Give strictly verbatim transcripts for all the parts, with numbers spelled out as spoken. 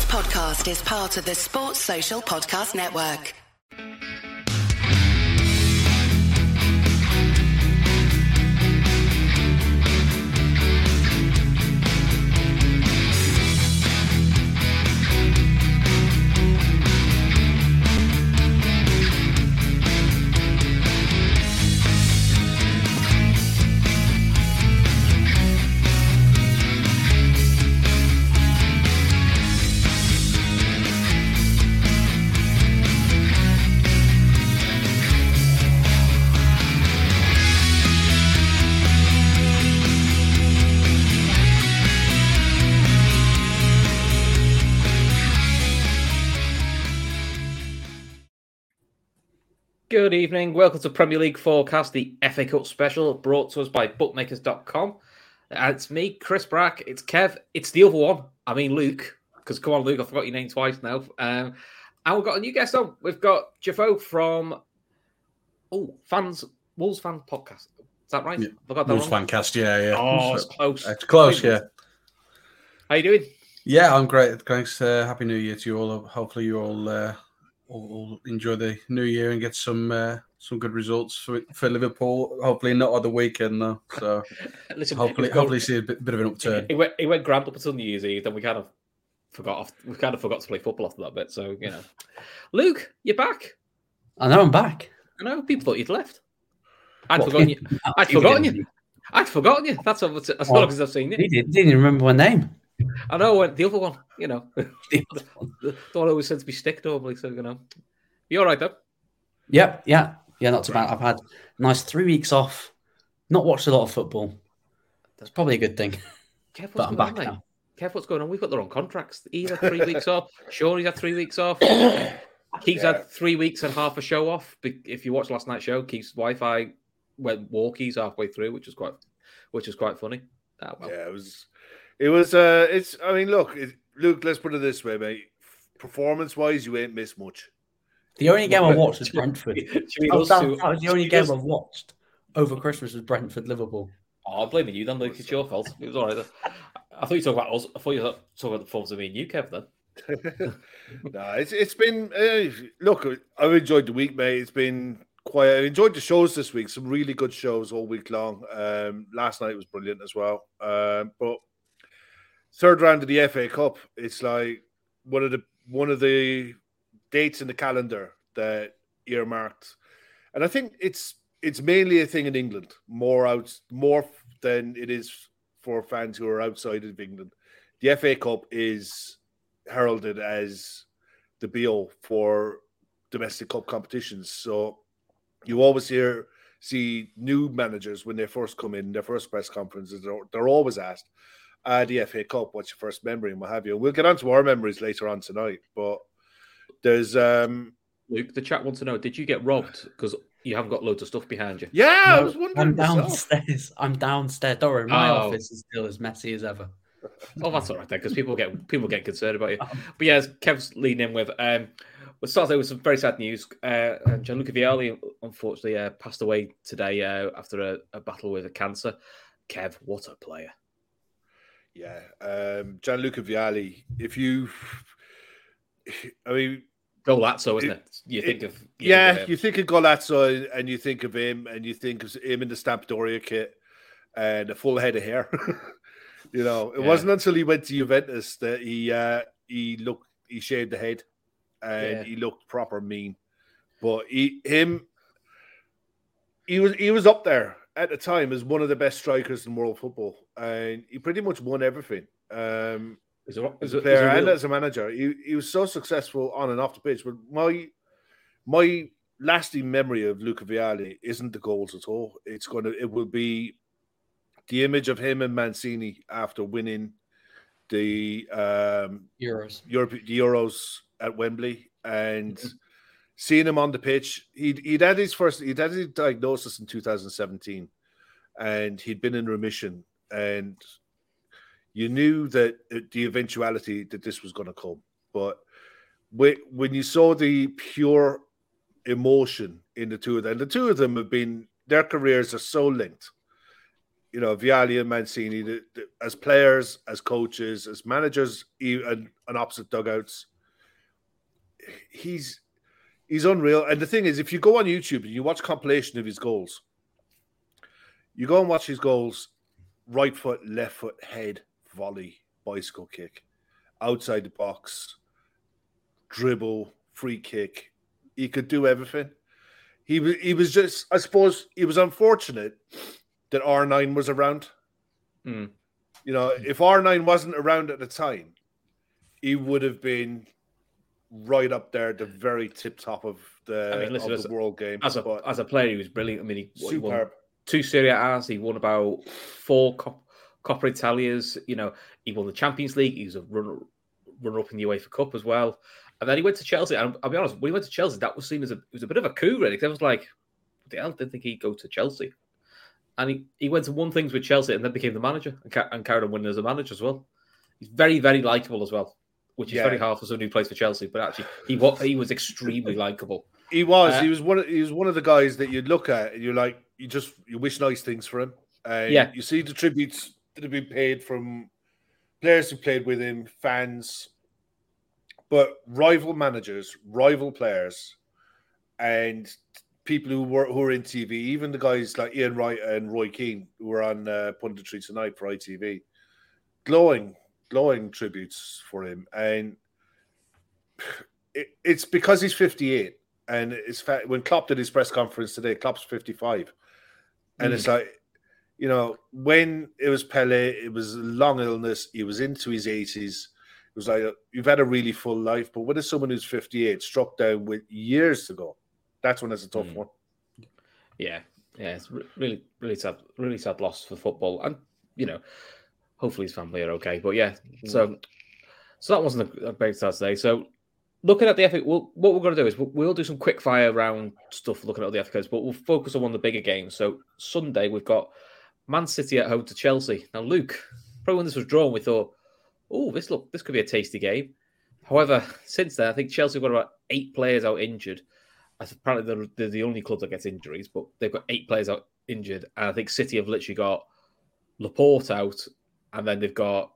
podcast is part of the Sports Social Podcast Network. Good evening. Welcome to Premier League Forecast, the F A Cup special, brought to us by bookmakers dot com. Uh, it's me, Chris Brack. It's Kev. It's the other one. I mean, Luke. Because come on, Luke, I forgot your name twice now. Um, and we've got a new guest on. We've got Jafo from oh fans Wolves fan podcast. Is that right? Yeah. I got that Wolves wrong. Fancast. Yeah, yeah. Oh, it's close. It's close. Yeah. How you doing? Yeah, I'm great. Thanks. Uh, Happy New Year to you all. Hopefully, you all. Uh, We'll enjoy the new year and get some uh, some good results for for Liverpool. Hopefully not on the weekend though. So Listen, hopefully going, hopefully see a bit, bit of an upturn. It went it went grand up until New Year's Eve. Then we kind of forgot off, we kind of forgot to play football after that bit. So you know, Luke, you're back. I know I'm back. I know people thought you'd left. I'd What? forgotten you. I'd forgotten you. I'd forgotten you. That's as as Well, long as I've seen you. He did, didn't even remember my name. I know. I went the other one. You know, the, the one always said to be stick normally. So you know. You all right, though? Yep, yeah, yeah, not too bad. I've had a nice three weeks off, not watched a lot of football. That's probably a good thing. Kev, what's But I'm going back on, now. mate? Kev, what's going on? We've got the wrong contracts. He's had three weeks off. Sean, had three weeks off. Keith's Yeah. had three weeks and half a show off. Be- If you watched last night's show, Keith's Wi-Fi went walkies halfway through, which was quite, which was quite funny. Ah, well. Yeah, it was. It was. Uh, it's. I mean, look, it, Luke. Let's put it this way, mate. Performance-wise, you ain't missed much. The only game I watched was Brentford. Between Oh, us that, two- that was the only between game us- I've watched over Christmas was Brentford Liverpool. Oh, I'm blaming you then, Luke. It's your fault. It was all right. I thought you talked about us. I thought you were talking about the performance of me and you, Kev, then. no, it's it's been. Uh, look, I've enjoyed the week, mate. It's been quiet. I enjoyed the shows this week. Some really good shows all week long. Um, last night was brilliant as well. Um, but third round of the F A Cup, it's like one of the one of the dates in the calendar that earmarked, and I think it's it's mainly a thing in England, more out more than it is for fans who are outside of England. The F A Cup is heralded as the be-all for domestic cup competitions. So you always hear see new managers when they first come in, their first press conferences, they're, they're always asked, uh, the F A Cup, what's your first memory and what have you. We'll get on to our memories later on tonight, but there's um Luke, the chat wants to know, did you get robbed? Because you haven't got loads of stuff behind you. yeah, I No, was wondering I'm myself. downstairs. I'm downstairs. Don't worry, my Oh. office is still as messy as ever. Oh, that's all right then, because people get people get concerned about you. But yeah, as Kev's leading in with, um, we'll start out with some very sad news. Uh, and Gianluca Vialli, unfortunately, uh, passed away today uh, after a, a battle with a cancer. Kev, what a player! Yeah, um, Gianluca Vialli. If you, I mean, Golazzo, isn't it? You think of you yeah, think of him. you think of Golazzo and you think of him and you think of him in the Sampdoria kit and a full head of hair. you know, it Yeah. wasn't until he went to Juventus that he uh, he looked he shaved the head and Yeah. he looked proper mean. But he him he was he was up there at the time as one of the best strikers in world football, and he pretty much won everything. Um, He's a, as he's a a, player he's a and real- as a manager. He, he was so successful on and off the pitch. But my my lasting memory of Luca Vialli isn't the goals at all. It's gonna it will be the image of him and Mancini after winning the um, Euros. Europe, the Euros at Wembley and seeing him on the pitch. He'd, he'd had his first he'd had his diagnosis in two thousand seventeen, and he'd been in remission, and you knew that the eventuality that this was going to come. But when you saw the pure emotion in the two of them, the two of them have been, their careers are so linked. you know, Vialli and Mancini, the, the, as players, as coaches, as managers, and, and opposite dugouts, he's he's unreal. And the thing is, if you go on YouTube and you watch compilation of his goals, you go and watch his goals, right foot, left foot, head, volley, bicycle kick, outside the box, dribble, free kick. He could do everything. He was, he was just, I suppose, he was unfortunate that R nine was around. Mm. You know, if R nine wasn't around at the time, he would have been right up there at the very tip top of the, I mean, listen, of the world game. As a, but as a player, he was brilliant. I mean, he, superb. he won two Serie A's. He won about four Cop- Coppa Italias. You know, he won the Champions League. He was a runner, runner up in the UEFA Cup as well. And then he went to Chelsea. And I'll be honest, when he went to Chelsea, that was seen as a, it was a bit of a coup, really. Because I was like, what the hell? I didn't think he'd go to Chelsea. And he, he went to won things with Chelsea and then became the manager and, ca- and carried on winning as a manager as well. He's very, very likable as well, which is yeah. very hard for someone who plays for Chelsea. But actually, he was, he was extremely likable. He was. Uh, he was one. Of, he was one of the guys that you'd look at and you're like, you just you wish nice things for him. Uh, yeah. You see the tributes that have been paid from players who played with him, fans, but rival managers, rival players, and people who were who were in T V. Even the guys like Ian Wright and Roy Keane who were on uh, punditry tonight for I T V, glowing, glowing tributes for him. And it, it's because he's fifty-eight. And it's fa- when Klopp did his press conference today, Klopp's fifty-five. And mm. it's like, you know, when it was Pele, it was a long illness. He was into his eighties. It was like, you've had a really full life. But when it's someone who's fifty-eight, struck down with years to go, that's when it's a tough mm. one. Yeah. Yeah. It's really, really sad, really sad loss for football. And, you know, hopefully his family are okay. But yeah, mm. so so that wasn't a, a big start today. So, looking at the F A, we'll, what we're going to do is we'll, we'll do some quick fire round stuff looking at the F A Cups, but we'll focus on one of the bigger games. So Sunday we've got Man City at home to Chelsea. Now, Luke, probably when this was drawn, we thought, oh, this look this could be a tasty game. However, since then, I think Chelsea have got about eight players out injured. Apparently, they're, they're the only club that gets injuries, but they've got eight players out injured, and I think City have literally got Laporte out, and then they've got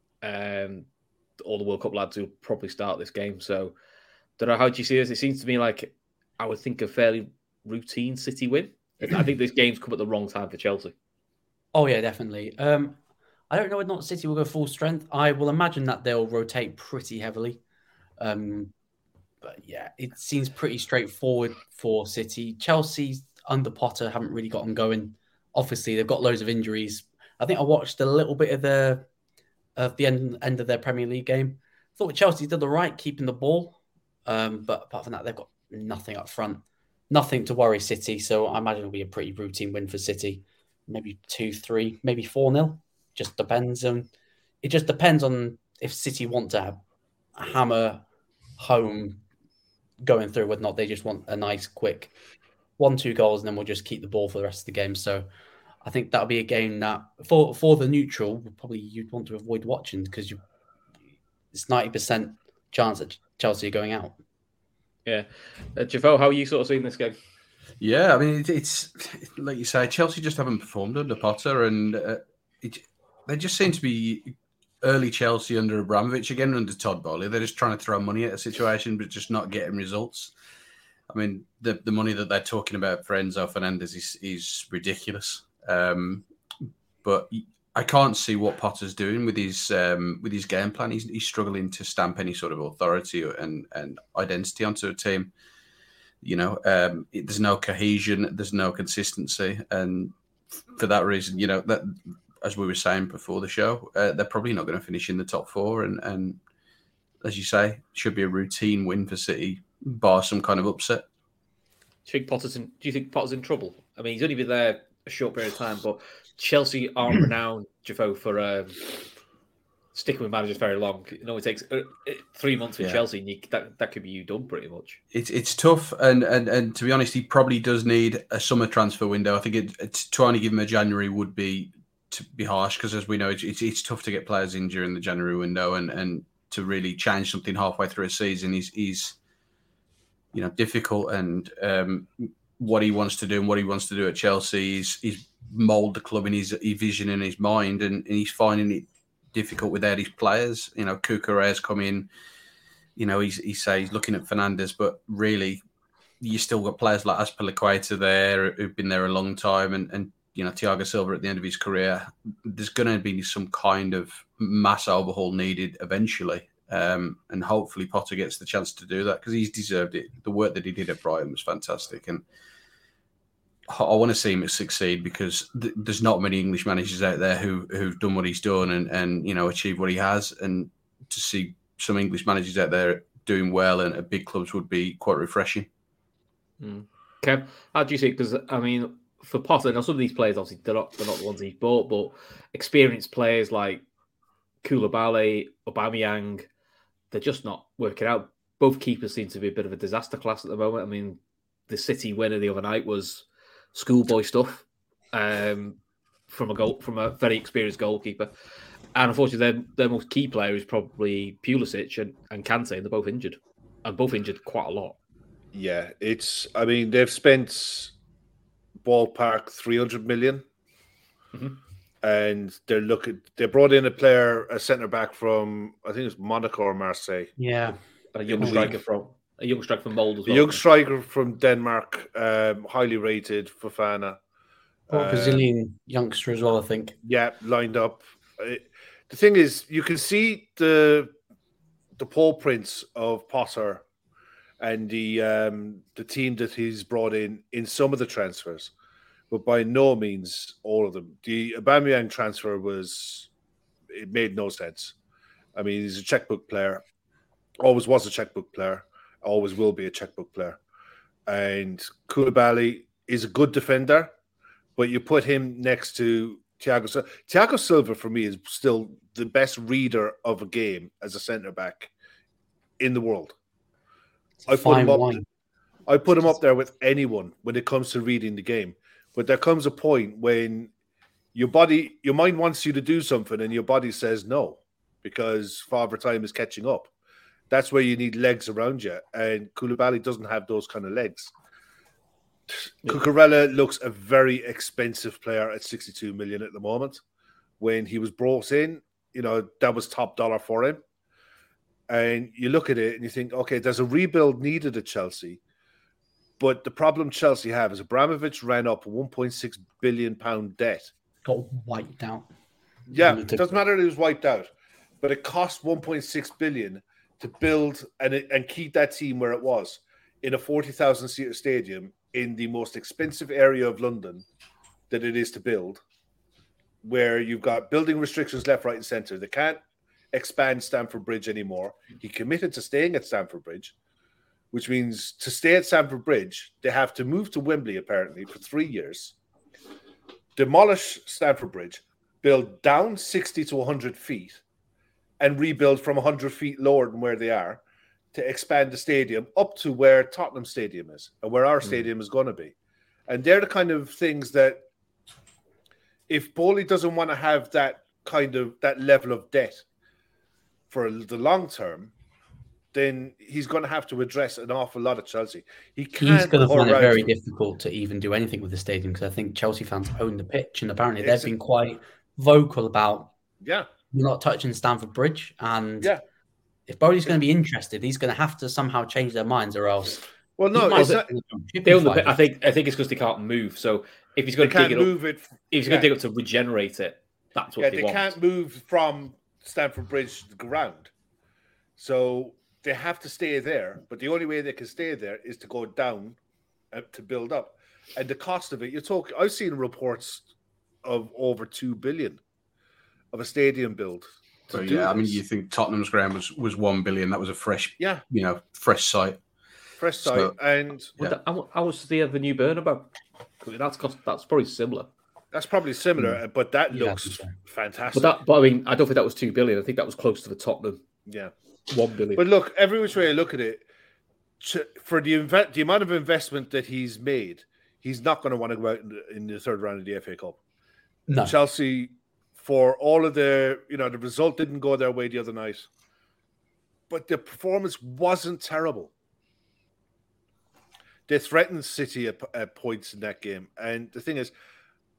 um, all the World Cup lads who probably start this game. So, don't know, how do you see this? It seems to me like I would think a fairly routine City win. I think this game's come at the wrong time for Chelsea. Oh, yeah, definitely. Um, I don't know whether or not City will go full strength. I will imagine that they'll rotate pretty heavily. Um, but, yeah, it seems pretty straightforward for City. Chelsea, under Potter, haven't really gotten going. Obviously, they've got loads of injuries. I think I watched a little bit of the of the end, end of their Premier League game. Thought Chelsea did the right, keeping the ball. Um, but apart from that, they've got nothing up front. Nothing to worry City. So I imagine it'll be a pretty routine win for City. Maybe two three, maybe four nil. Just depends on... It just depends on if City want to have hammer home going through, whether or not they just want a nice, quick one, two goals, and then we'll just keep the ball for the rest of the game. So I think that'll be a game that, for for the neutral, probably you'd want to avoid watching because you it's ninety percent chance that Chelsea are going out. Yeah. Uh, Jafo, how are you sort of seeing this game? Yeah, I mean, it, it's like you say, Chelsea just haven't performed under Potter, and uh, it, they just seem to be early Chelsea under Abramovich, again under Todd Bowley. They're just trying to throw money at a situation, but just not getting results. I mean, the, the money that they're talking about for Enzo Fernandez is, is ridiculous. Um, but I can't see what Potter's doing with his um, with his game plan. He's, he's struggling to stamp any sort of authority and, and identity onto a team. You know, um, it, there's no cohesion, there's no consistency, and for that reason, you know, that as we were saying before the show, uh, they're probably not going to finish in the top four. And, and as you say, should be a routine win for City, bar some kind of upset. Do you think Potter's in, do you think Potter's in trouble? I mean, he's only been there a short period of time, but Chelsea aren't renowned, Jafo, for um, sticking with managers very long. You know, it takes uh, three months with yeah. Chelsea, and you, that that could be you done pretty much. It's it's tough, and, and and to be honest, he probably does need a summer transfer window. I think it, it's to only give him a January would be to be harsh because, as we know, it's, it's it's tough to get players in during the January window, and, and to really change something halfway through a season is is you know difficult. And um, what he wants to do and what he wants to do at Chelsea is is mould the club in his, his vision and his mind, and, and he's finding it difficult without his players. You know, Cucurella's come in. You know, he's he says he's looking at Fernandez, but really, you still got players like Azpilicueta there who've been there a long time, and, and you know, Thiago Silva at the end of his career. There's going to be some kind of mass overhaul needed eventually, um, and hopefully Potter gets the chance to do that because he's deserved it. The work that he did at Brighton was fantastic, and I want to see him succeed because th- there's not many English managers out there who who've done what he's done and and you know achieved what he has, and to see some English managers out there doing well and at big clubs would be quite refreshing. Mm. Kev, how do you see it? Because I mean, for Potter, now some of these players obviously they're not they're not the ones he's bought, but experienced players like Koulibaly, Aubameyang, they're just not working out. Both keepers seem to be a bit of a disaster class at the moment. I mean, the City winner the other night was schoolboy stuff um, from a goal from a very experienced goalkeeper, and unfortunately, their, their most key player is probably Pulisic and, and Kante, and they're both injured, and both injured quite a lot. Yeah, it's. I mean, they've spent ballpark three hundred million, mm-hmm. and they're looking. They brought in a player, a centre back from I think it's Monaco or Marseille. Yeah, a young striker from a young striker from Molde as a well. young striker from Denmark, um, highly rated, Fofana. Or a Brazilian youngster as well, I think. Yeah, lined up. It, the thing is, you can see the the paw prints of Potter and the um, the team that he's brought in in some of the transfers, but by no means all of them. The Aubameyang transfer was it made no sense. I mean, he's a checkbook player, always was a checkbook player, always will be a checkbook player, and Koulibaly is a good defender, but you put him next to Thiago Silva. Thiago Silva, for me, is still the best reader of a game as a centre-back in the world. I put, him up, I put him up there with anyone when it comes to reading the game. But there comes a point when your body, your mind wants you to do something and your body says no because Father Time is catching up. That's where you need legs around you. And Koulibaly doesn't have those kind of legs. Cucurella looks a very expensive player at sixty-two million at the moment. When he was brought in, you know, that was top dollar for him. And you look at it and you think, okay, there's a rebuild needed at Chelsea. But the problem Chelsea have is Abramovich ran up a one point six billion pound debt. Got wiped out. Yeah, it doesn't matter that it was wiped out. But it cost one point six billion to build and, and keep that team where it was in a forty thousand seater stadium in the most expensive area of London that it is to build, where you've got building restrictions left, right, and centre. They can't expand Stamford Bridge anymore. He committed to staying at Stamford Bridge, which means to stay at Stamford Bridge, they have to move to Wembley, apparently, for three years, demolish Stamford Bridge, build down sixty to one hundred feet, and rebuild from one hundred feet lower than where they are, to expand the stadium up to where Tottenham Stadium is and where our mm. stadium is going to be. And they're the kind of things that if Bowley doesn't want to have that kind of, that level of debt for the long term, then he's going to have to address an awful lot of Chelsea. He can't he's going to find it very him. difficult to even do anything with the stadium because I think Chelsea fans own the pitch and apparently It's they've a, been quite vocal about yeah, you're not touching Stamford Bridge. And yeah. if Bowley's going to be interested, he's going to have to somehow change their minds, or else. Well, no, it's not, they own the pit. I think. I think it's because they can't move. So if he's going they to dig it move up, it, if he's yeah. going to dig up to regenerate it, that's what yeah, they, they want. can't move from Stamford Bridge to the ground, so they have to stay there. But the only way they can stay there is to go down uh, to build up, and the cost of it. You're talking. I've seen reports of over two billion of a stadium build. So yeah, I mean, you think Tottenham's ground was, was one billion. That was a fresh, yeah, you know, fresh site, fresh site, so, and yeah. that, how, how was the the new Bernabeu? That's cost. That's probably similar. That's probably similar, mm. but that yeah, looks fantastic. But that, but I mean, I don't think that was two billion. I think that was close to the Tottenham. Yeah, one billion. But look, every which way I look at it, to, for the inve- the amount of investment that he's made, he's not going to want to go out in the, in the third round of the F A Cup. No, Chelsea. For all of the, you know, the result didn't go their way the other night, but the performance wasn't terrible. They threatened City at, at points in that game, and the thing is,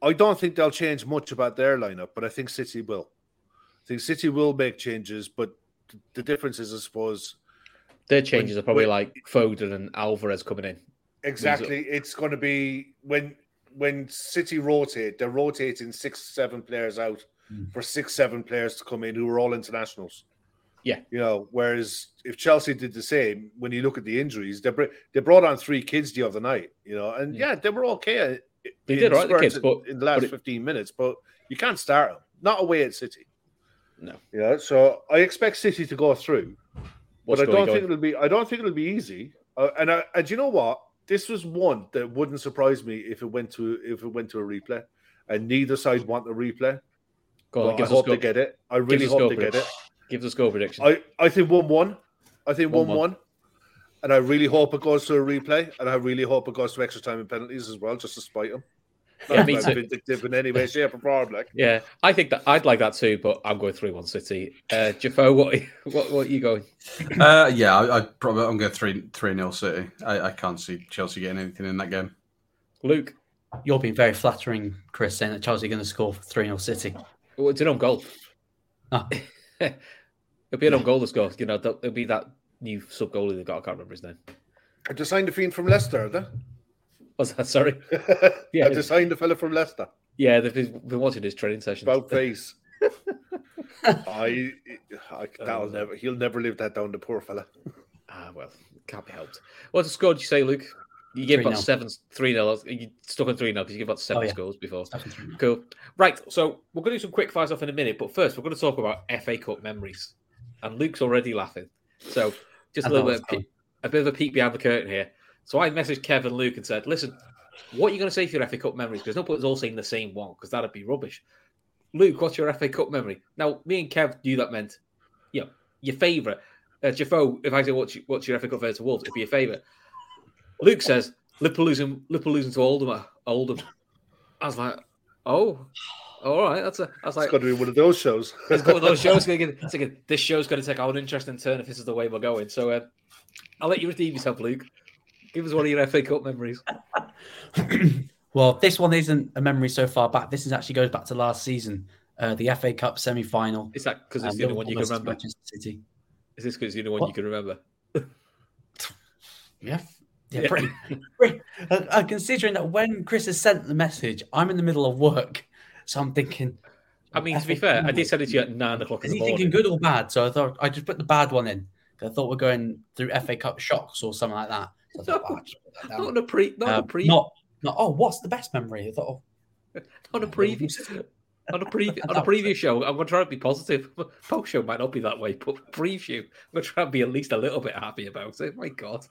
I don't think they'll change much about their lineup, but I think City will. I think City will make changes, but the difference is, I suppose, their changes when, are probably when, like Foden and Alvarez coming in. Exactly. It's going to be when when City rotate, they're rotating six, seven players out mm. for six, seven players to come in who are all internationals. Yeah. You know, whereas if Chelsea did the same, when you look at the injuries, they they brought on three kids the other night, you know, and yeah, yeah they were okay. They did right, the kids, in, but in the last it, fifteen minutes, but you can't start them. Not away at City. No. You know, so I expect City to go through. What's but I don't think it'll be I don't think it'll be easy. Uh, and I, and you know what? This was one that wouldn't surprise me if it went to if it went to a replay, and neither side want the replay. Go on, I hope they get it. I really hope they get it. Give us a score prediction. I, I think one one. I think one one. And I really hope it goes to a replay, and I really hope it goes to extra time and penalties as well, just to spite them. Yeah, me too. Vindictive in any way, shape, or form. Like. Yeah, I think that I'd like that too, but I'm going three one City. Uh, Jafo, what what what are you going? Uh, yeah, I, I probably I'm going three three nil City. I, I can't see Chelsea getting anything in that game. Luke, you're being very flattering, Chris, saying that Chelsea are going to score three nil City. Well, it's an own goal. Oh. It'll be an own goal to score. You know, it'll be that new sub goalie they got. I can't remember his name. I just signed a fiend from Leicester, have they? Was that sorry? Yeah, I just signed a fella from Leicester. Yeah, they've been watching his training sessions. About face. I, I that'll um, never. He'll never live that down, the poor fella. Ah, well, can't be helped. What score did you say, Luke? You gave about seven, three nil. You stuck on three nil because you gave about seven oh, yeah. scores before. Cool. Right, so we're going to do some quick fires off in a minute, but first we're going to talk about F A Cup memories. And Luke's already laughing, so just a little bit, of peek, a bit of a peek behind the curtain here. So I messaged Kev and Luke and said, listen, what are you going to say for your F A Cup memories? Because no point us all saying the same one, because that'd be rubbish. Luke, what's your F A Cup memory? Now, me and Kev knew that meant, you know, your favourite. Uh, Jafo, if I say what's your, what's your F A Cup favourite to Wolves, it'd be your favourite. Luke says, Liverpool losing, Liverpool losing to Oldham. Oldham. I was like, oh, all right. That's a. I was like, it's got to be one of those shows. It's got one of those shows. It's like, this show's going to take an interesting turn if this is the way we're going. So uh, I'll let you redeem yourself, Luke. Give us one of your F A Cup memories. Well, this one isn't a memory so far back. This is actually goes back to last season, uh, the F A Cup semi-final. Is that because it's um, the only one you can remember? Manchester City. Is this because it's the only one what? you can remember? yeah. Yeah, yeah. Pretty, pretty, uh, uh, considering that when Chris has sent the message, I'm in the middle of work, so I'm thinking. I mean, to be fair, I did send it to you at nine o'clock in the morning. Is he thinking good or bad? So I thought I just put the bad one in. I thought we're going through F A Cup shocks or something like that. So I thought, no, oh, not on a pre, not um, a pre, not, not. Oh, what's the best memory? I thought. Oh, on a previous, on a pre, on a previous show, I'm going to try to be positive. Post show might not be that way, but preview, I'm going to try and be at least a little bit happy about it. My God.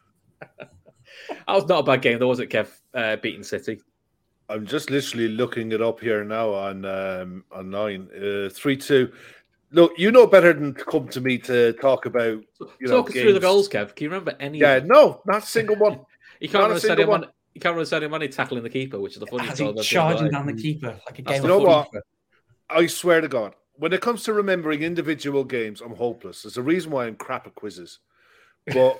That was not a bad game, though, was it, Kev? Uh, beating City. I'm just literally looking it up here now on um, online. Uh, three two. Look, you know better than to come to me to talk about. You know, talk us through the goals, Kev. Can you remember any? Yeah, no, not a single one. you can't remember Sadio Mane. You can't remember Sadio Mane tackling the keeper, which is the funniest. Thing. Charging down the keeper like a game. You know what? I swear to God, when it comes to remembering individual games, I'm hopeless. There's a reason why I'm crap at quizzes, but.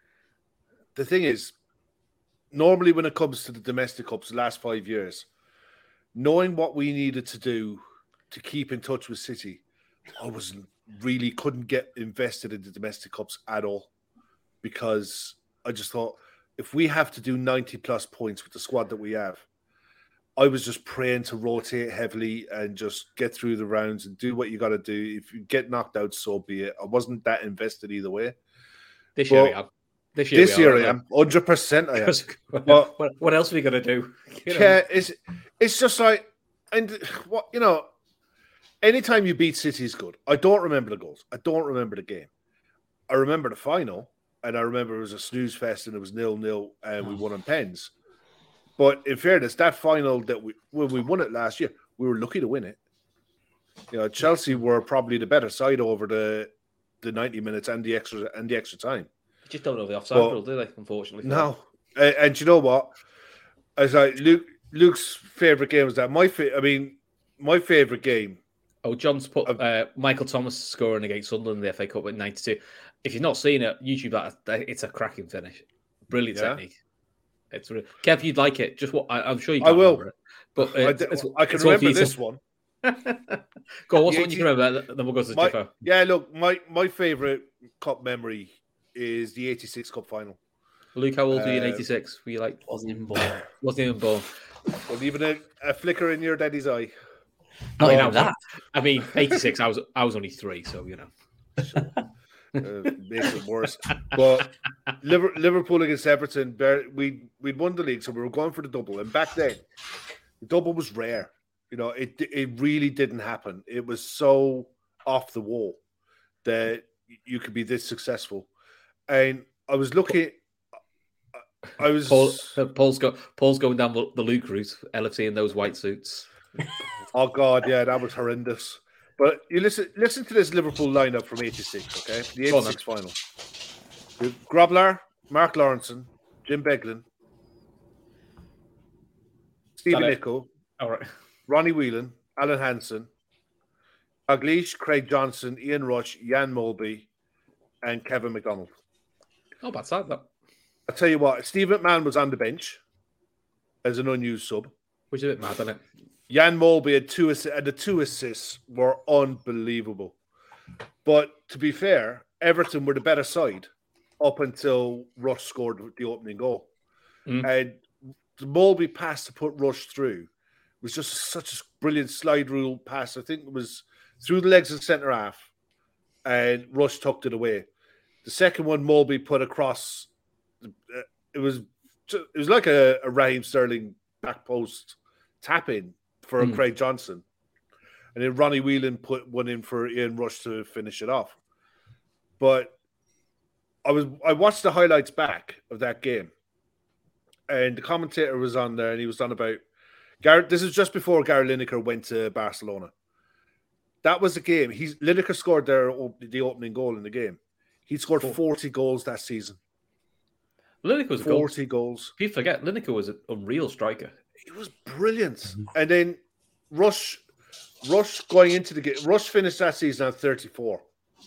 The thing is, normally when it comes to the domestic cups, the last five years, knowing what we needed to do to keep in touch with City, I wasn't really couldn't get invested in the domestic cups at all, because I just thought if we have to do ninety plus points with the squad that we have, I was just praying to rotate heavily and just get through the rounds and do what you got to do. If you get knocked out, so be it. I wasn't that invested either way. This year, yeah. This year, this year I am one hundred percent. I am. But, what, what else are we gonna do? You know? Yeah, it's it's just like, and what you know. Anytime you beat City is good. I don't remember the goals. I don't remember the game. I remember the final, and I remember it was a snooze fest, and it was nil nil, and we won on pens. But in fairness, that final that we when we won it last year, we were lucky to win it. You know, Chelsea were probably the better side over the the ninety minutes and the extra and the extra time. Just don't know the offside rule, do they? Unfortunately, no. And, and you know what? As I Luke, Luke's favorite game was that my fa- I mean, my favorite game. Oh, John's put uh, Michael Thomas scoring against Sunderland in the F A Cup at ninety-two. If you've not seen it, YouTube that it's a cracking finish, brilliant yeah. technique. It's re- Kev, you'd like it. Just what I, I'm sure you. I Can't will. remember it. But I, it's, d- it's, I can it's all for remember you this to- one. Go on, what's The the one you can remember? Then we'll go to the My, Jiffer. yeah, look, my, my favourite cup memory is the eighty-six Cup final. Luke, how old were you in Uh, eighty-six? Were you like Wasn't even born. wasn't even born? Well, even a, a flicker in your daddy's eye. Not Well, even that. I mean, eighty-six. I was I was only three, so you know. Uh, makes it worse. But Liver- Liverpool against Everton, we we'd won the league, so we were going for the double. And back then, the double was rare. You know, it it really didn't happen. It was so off the wall that you could be this successful. And I was looking. I was Paul, Paul's go, Paul's going down the Luke route. L F C in those white suits. Oh God, yeah, that was horrendous. But you listen, listen to this Liverpool lineup from eighty-six, okay? The Go on, eighty-six final. With Grobler, Mark Lawrenson, Jim Beglin, Stephen Got it. Nichol, All right. Ronnie Whelan, Alan Hansen, Dalglish, Craig Johnson, Ian Rush, Jan Mulby, and Kevin McDonald. Oh, bad side that. I'll tell you what, Steve McMahon was on the bench as an unused sub. Which is a bit mad, isn't it? Jan Mulby had two assists, and the two assists were unbelievable. But to be fair, Everton were the better side up until Rush scored the opening goal. Mm. And the Mulby pass to put Rush through was just such a brilliant slide rule pass. I think it was through the legs of the centre half, and Rush tucked it away. The second one, Mulby put across. Uh, it was it was like a, a Raheem Sterling back post tap in for Mm. Craig Johnson, and then Ronnie Whelan put one in for Ian Rush to finish it off. But I was I watched the highlights back of that game, and the commentator was on there, and he was on about Garrett. This is just before Gary Lineker went to Barcelona. That was the game. He's Lineker scored their the opening goal in the game. He scored forty goals that season. Lineker was a goal. forty goals. People forget Lineker was an unreal striker. He was brilliant. And then Rush, Rush going into the game. Rush finished that season at thirty-four.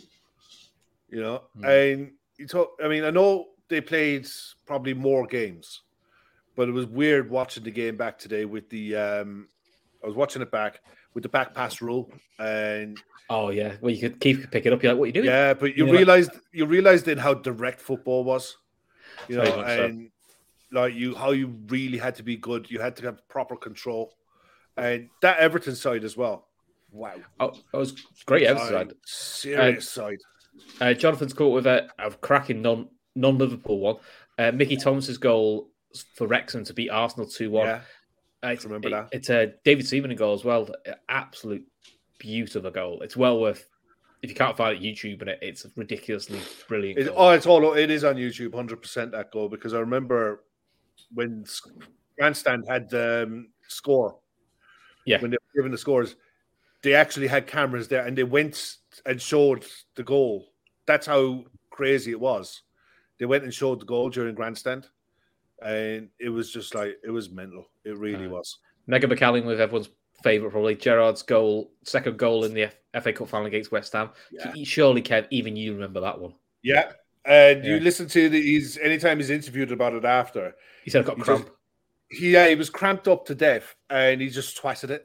You know, mm. and you talk. I mean, I know they played probably more games, but it was weird watching the game back today with the. Um, I was watching it back with the back pass rule, and oh yeah, well you could keep pick it up. You're like, what are you doing? Yeah, but you, you realized like... you realized then how direct football was. You know, and so. like you, how you really had to be good. You had to have proper control, and that Everton side as well. Wow, oh, that was great Everton side, serious uh, side. Uh, Jonathan's caught with a, a cracking non non Liverpool one. Uh, Mickey Thomas's goal for Wrexham to beat Arsenal two one. Yeah, uh, it's, remember it, that. It's a David Seaman goal as well. Absolute beautiful goal. It's well worth. If you can't find it YouTube, and it, it's ridiculously brilliant. It, oh, it's all it is on YouTube, hundred percent that goal, because I remember when Grandstand had um, score. Yeah, when they were giving the scores, they actually had cameras there, and they went and showed the goal. That's how crazy it was. They went and showed the goal during Grandstand, and it was just like it was mental. It really uh, was. Megan McCalling with everyone's favourite, probably Gerrard's goal, second goal in the F- FA Cup final against West Ham. Yeah. Surely, Kev, even you remember that one. Yeah, and yeah. you listen to the, he's anytime he's interviewed about it after. He said, "I got cramp." Just, he, yeah, he was cramped up to death, and he just twatted it.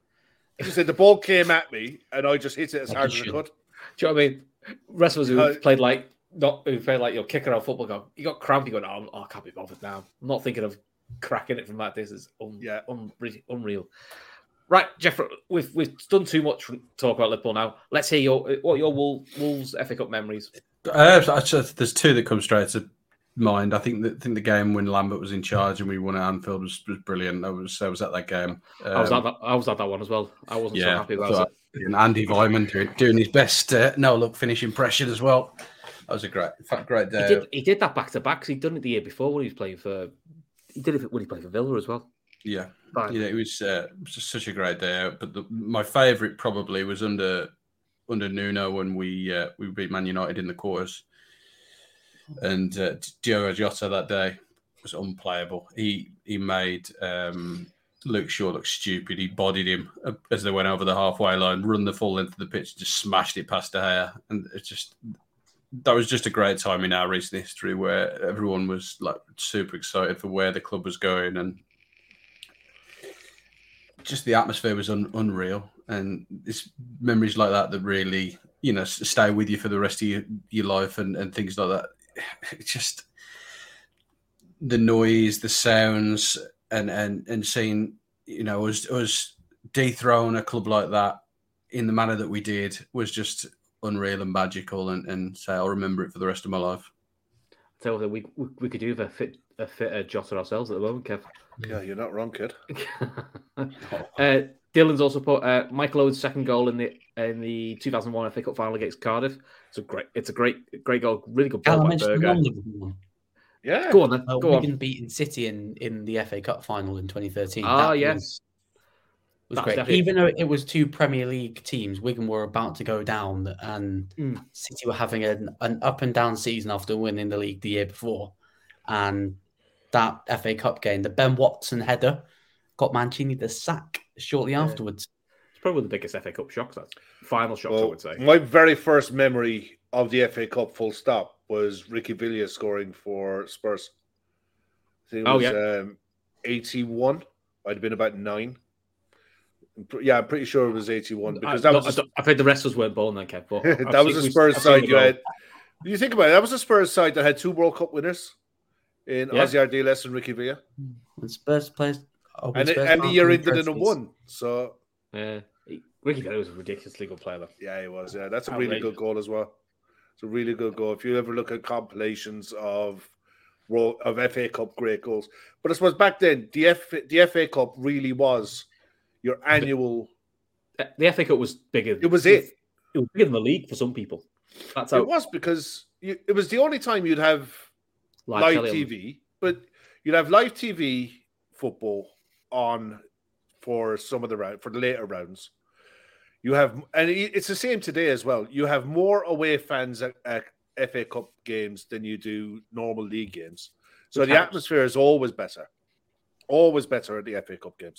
He said the ball came at me, and I just hit it as hard as I could. Do you know what I mean? Rest of us who uh, played like not who played like you're kicking around football, go, you got cramp, you go, oh, I can't be bothered now. I'm not thinking of cracking it from that distance. Un- yeah, un- unreal. Right, Jeff, we've we've done too much talk about Liverpool now. Let's hear your what are your Wolves F A Cup memories. Uh, there's two that come straight to mind. I think that I think the game when Lambert was in charge and we won at Anfield was, was brilliant. I was I was at that game. Um, I was at that. I was at that one as well. I wasn't yeah, so happy about so it. And Andy Vyman doing, doing his best uh, no look finish impression as well. That was a great, great day. He did, he did that back to back. He'd done it the year before when he was playing for. He did it when he played for Villa as well. Yeah, Fine. yeah, it was, uh, it was just such a great day out. But the, my favourite probably was under under Nuno when we uh, we beat Man United in the quarters, and uh, Diogo Jota that day was unplayable. He he made um, Luke Shaw look stupid. He bodied him as they went over the halfway line, run the full length of the pitch, just smashed it past De Gea, and it's just that was just a great time in our recent history where everyone was like super excited for where the club was going, and just the atmosphere was un- unreal. And it's memories like that that really, you know, stay with you for the rest of your, your life, and, and things like that. It's just the noise, the sounds, and and and seeing, you know, us us dethrone a club like that in the manner that we did was just unreal and magical, and, and say I'll remember it for the rest of my life. So we we, we could do with a fit a fit uh, Jota ourselves at the moment, Kev. Yeah, you're not wrong, kid. uh, Dylan's also put uh, Michael Owen's second goal in the in the two thousand one F A Cup final against Cardiff. It's a great, it's a great, great goal. Really good ball by Berger. Yeah, go on then. Uh, go Wigan on. beating City in, in the F A Cup final in twenty thirteen. Ah, that yes. was, was That's great. definitely- Even though it was two Premier League teams, Wigan were about to go down, and Mm. City were having an, an up and down season after winning the league the year before, and that F A Cup game, the Ben Watson header, got Mancini the sack shortly Yeah. afterwards. It's probably the biggest F A Cup shocks. That's final shocks, I Well, would say. my very first memory of the F A Cup full stop was Ricky Villa scoring for Spurs. I think it Oh, was yeah. um, eighty-one. I'd have been about nine. Yeah, I'm pretty sure it was eighty-one because I, that no, was I, don't- I think the rest of us weren't born then, Kev. But a, I've that was seen- a we've- Spurs I've seen side. the You goal. had. You think about it, that was a Spurs side that had two World Cup winners in Yeah. Ozzy Ardiles and Ricky Villa, When Spurs plays, oh, when and, it, Spurs and the aren't year winning ended in a trophies. one. So Yeah, He- Ricky Villa was a ridiculously good player. Though. yeah, he was. Yeah, that's a really Outrageous. good goal as well. It's a really good goal. If you ever look at compilations of World, of F A Cup great goals, but I suppose back then the F the F A Cup really was your annual. Uh, The F A Cup was bigger. It was it. It was bigger than the league for some people. That's how It was because you, it was the only time you'd have live, telly on- T V, but you'd have live T V football on for some of the round for the later rounds. You have, and it- it's the same today as well. You have more away fans at, at F A Cup games than you do normal league games. So Which the helps. atmosphere is always better, always better at the F A Cup games.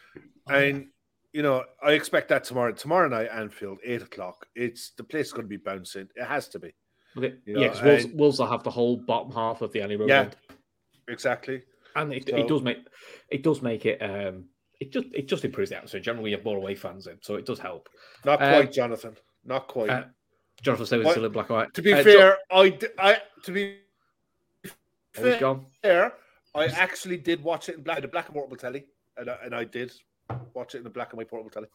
And you know, I expect that tomorrow. Tomorrow night, Anfield, eight o'clock. It's the place is going to be bouncing. It has to be. Okay. You Yeah, know, because Wolves, and- Wolves will have the whole bottom half of the Annie Road Yeah. end. Exactly. And it, So- it does make it does make it um it just it just improves the atmosphere. Generally, you have more away fans in, so it does help. Not Uh, quite, Jonathan. Not quite. Uh, Jonathan Stewart What- still in black and white. to be Uh, fair, I, d- I to be Jo- oh, he's fair, gone. I actually did watch it in black, the black and portable telly, and I, and I did watch it in the black and white portable telly.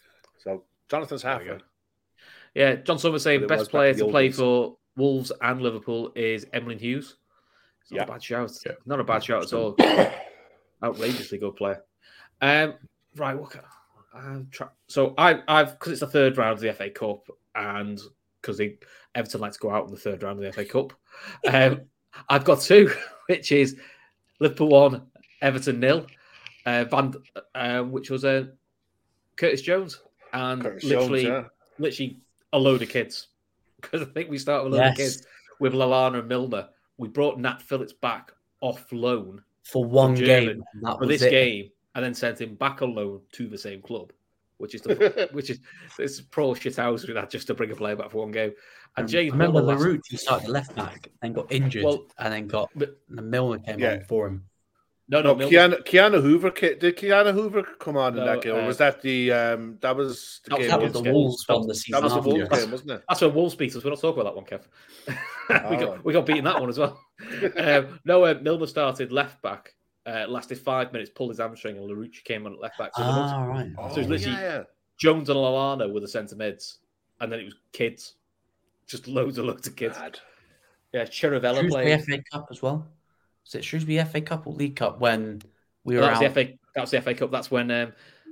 So Jonathan's There we halfway. go. Yeah, John Summers saying But it best was back player in the to old play days. for Wolves and Liverpool is Emlyn Hughes. It's not Yeah. a bad shout. Yeah. Not a bad shout at all. Outrageously good player. Um, right, what can, I'm try, so I, I've because it's the third round of the F A Cup, and because Everton like to go out in the third round of the F A Cup, um, I've got two, which is Liverpool one, Everton nil, uh, Van, uh, which was uh, Curtis Jones, and Curtis literally, Jones, yeah. literally a load of kids. Because I think we started with a load Yes. of kids with Lallana and Milner. We brought Nat Phillips back off loan For one German game. That for was this it. game, and then sent him back on loan to the same club, which is the which is it's pro shit house with that just to bring a player back for one game. And Um, James remember Milner last- LaRue, he started left back and got injured, Well, and then got but- the Milner came Yeah. on for him. no, no, No, Milner, Keanu, Keanu Hoover. ca- Did Keanu Hoover come on in No, that game, or uh, was that the um? That was the that was- game. That was against the Wolves. Wolves That from was- the That season was the after. Wolves Yeah. game, wasn't it? that's where Wolves beat us. We're not talking about that one, Kev. we got Alright. we got beaten that one as well. um, no, uh, Milner started left back, uh, lasted five minutes, pulled his hamstring, and LaRucci came on at left back. So there was Ah, right. Oh, So it's literally- yeah. Jones and Lallana were the centre mids, and then it was kids, just loads and loads of kids. Bad. Yeah, Cherivella Shrewsbury played. F A Cup as well. Was it Shrewsbury F A Cup or League Cup when we were Well, that was out? the F A. That was the F A Cup. That's when um,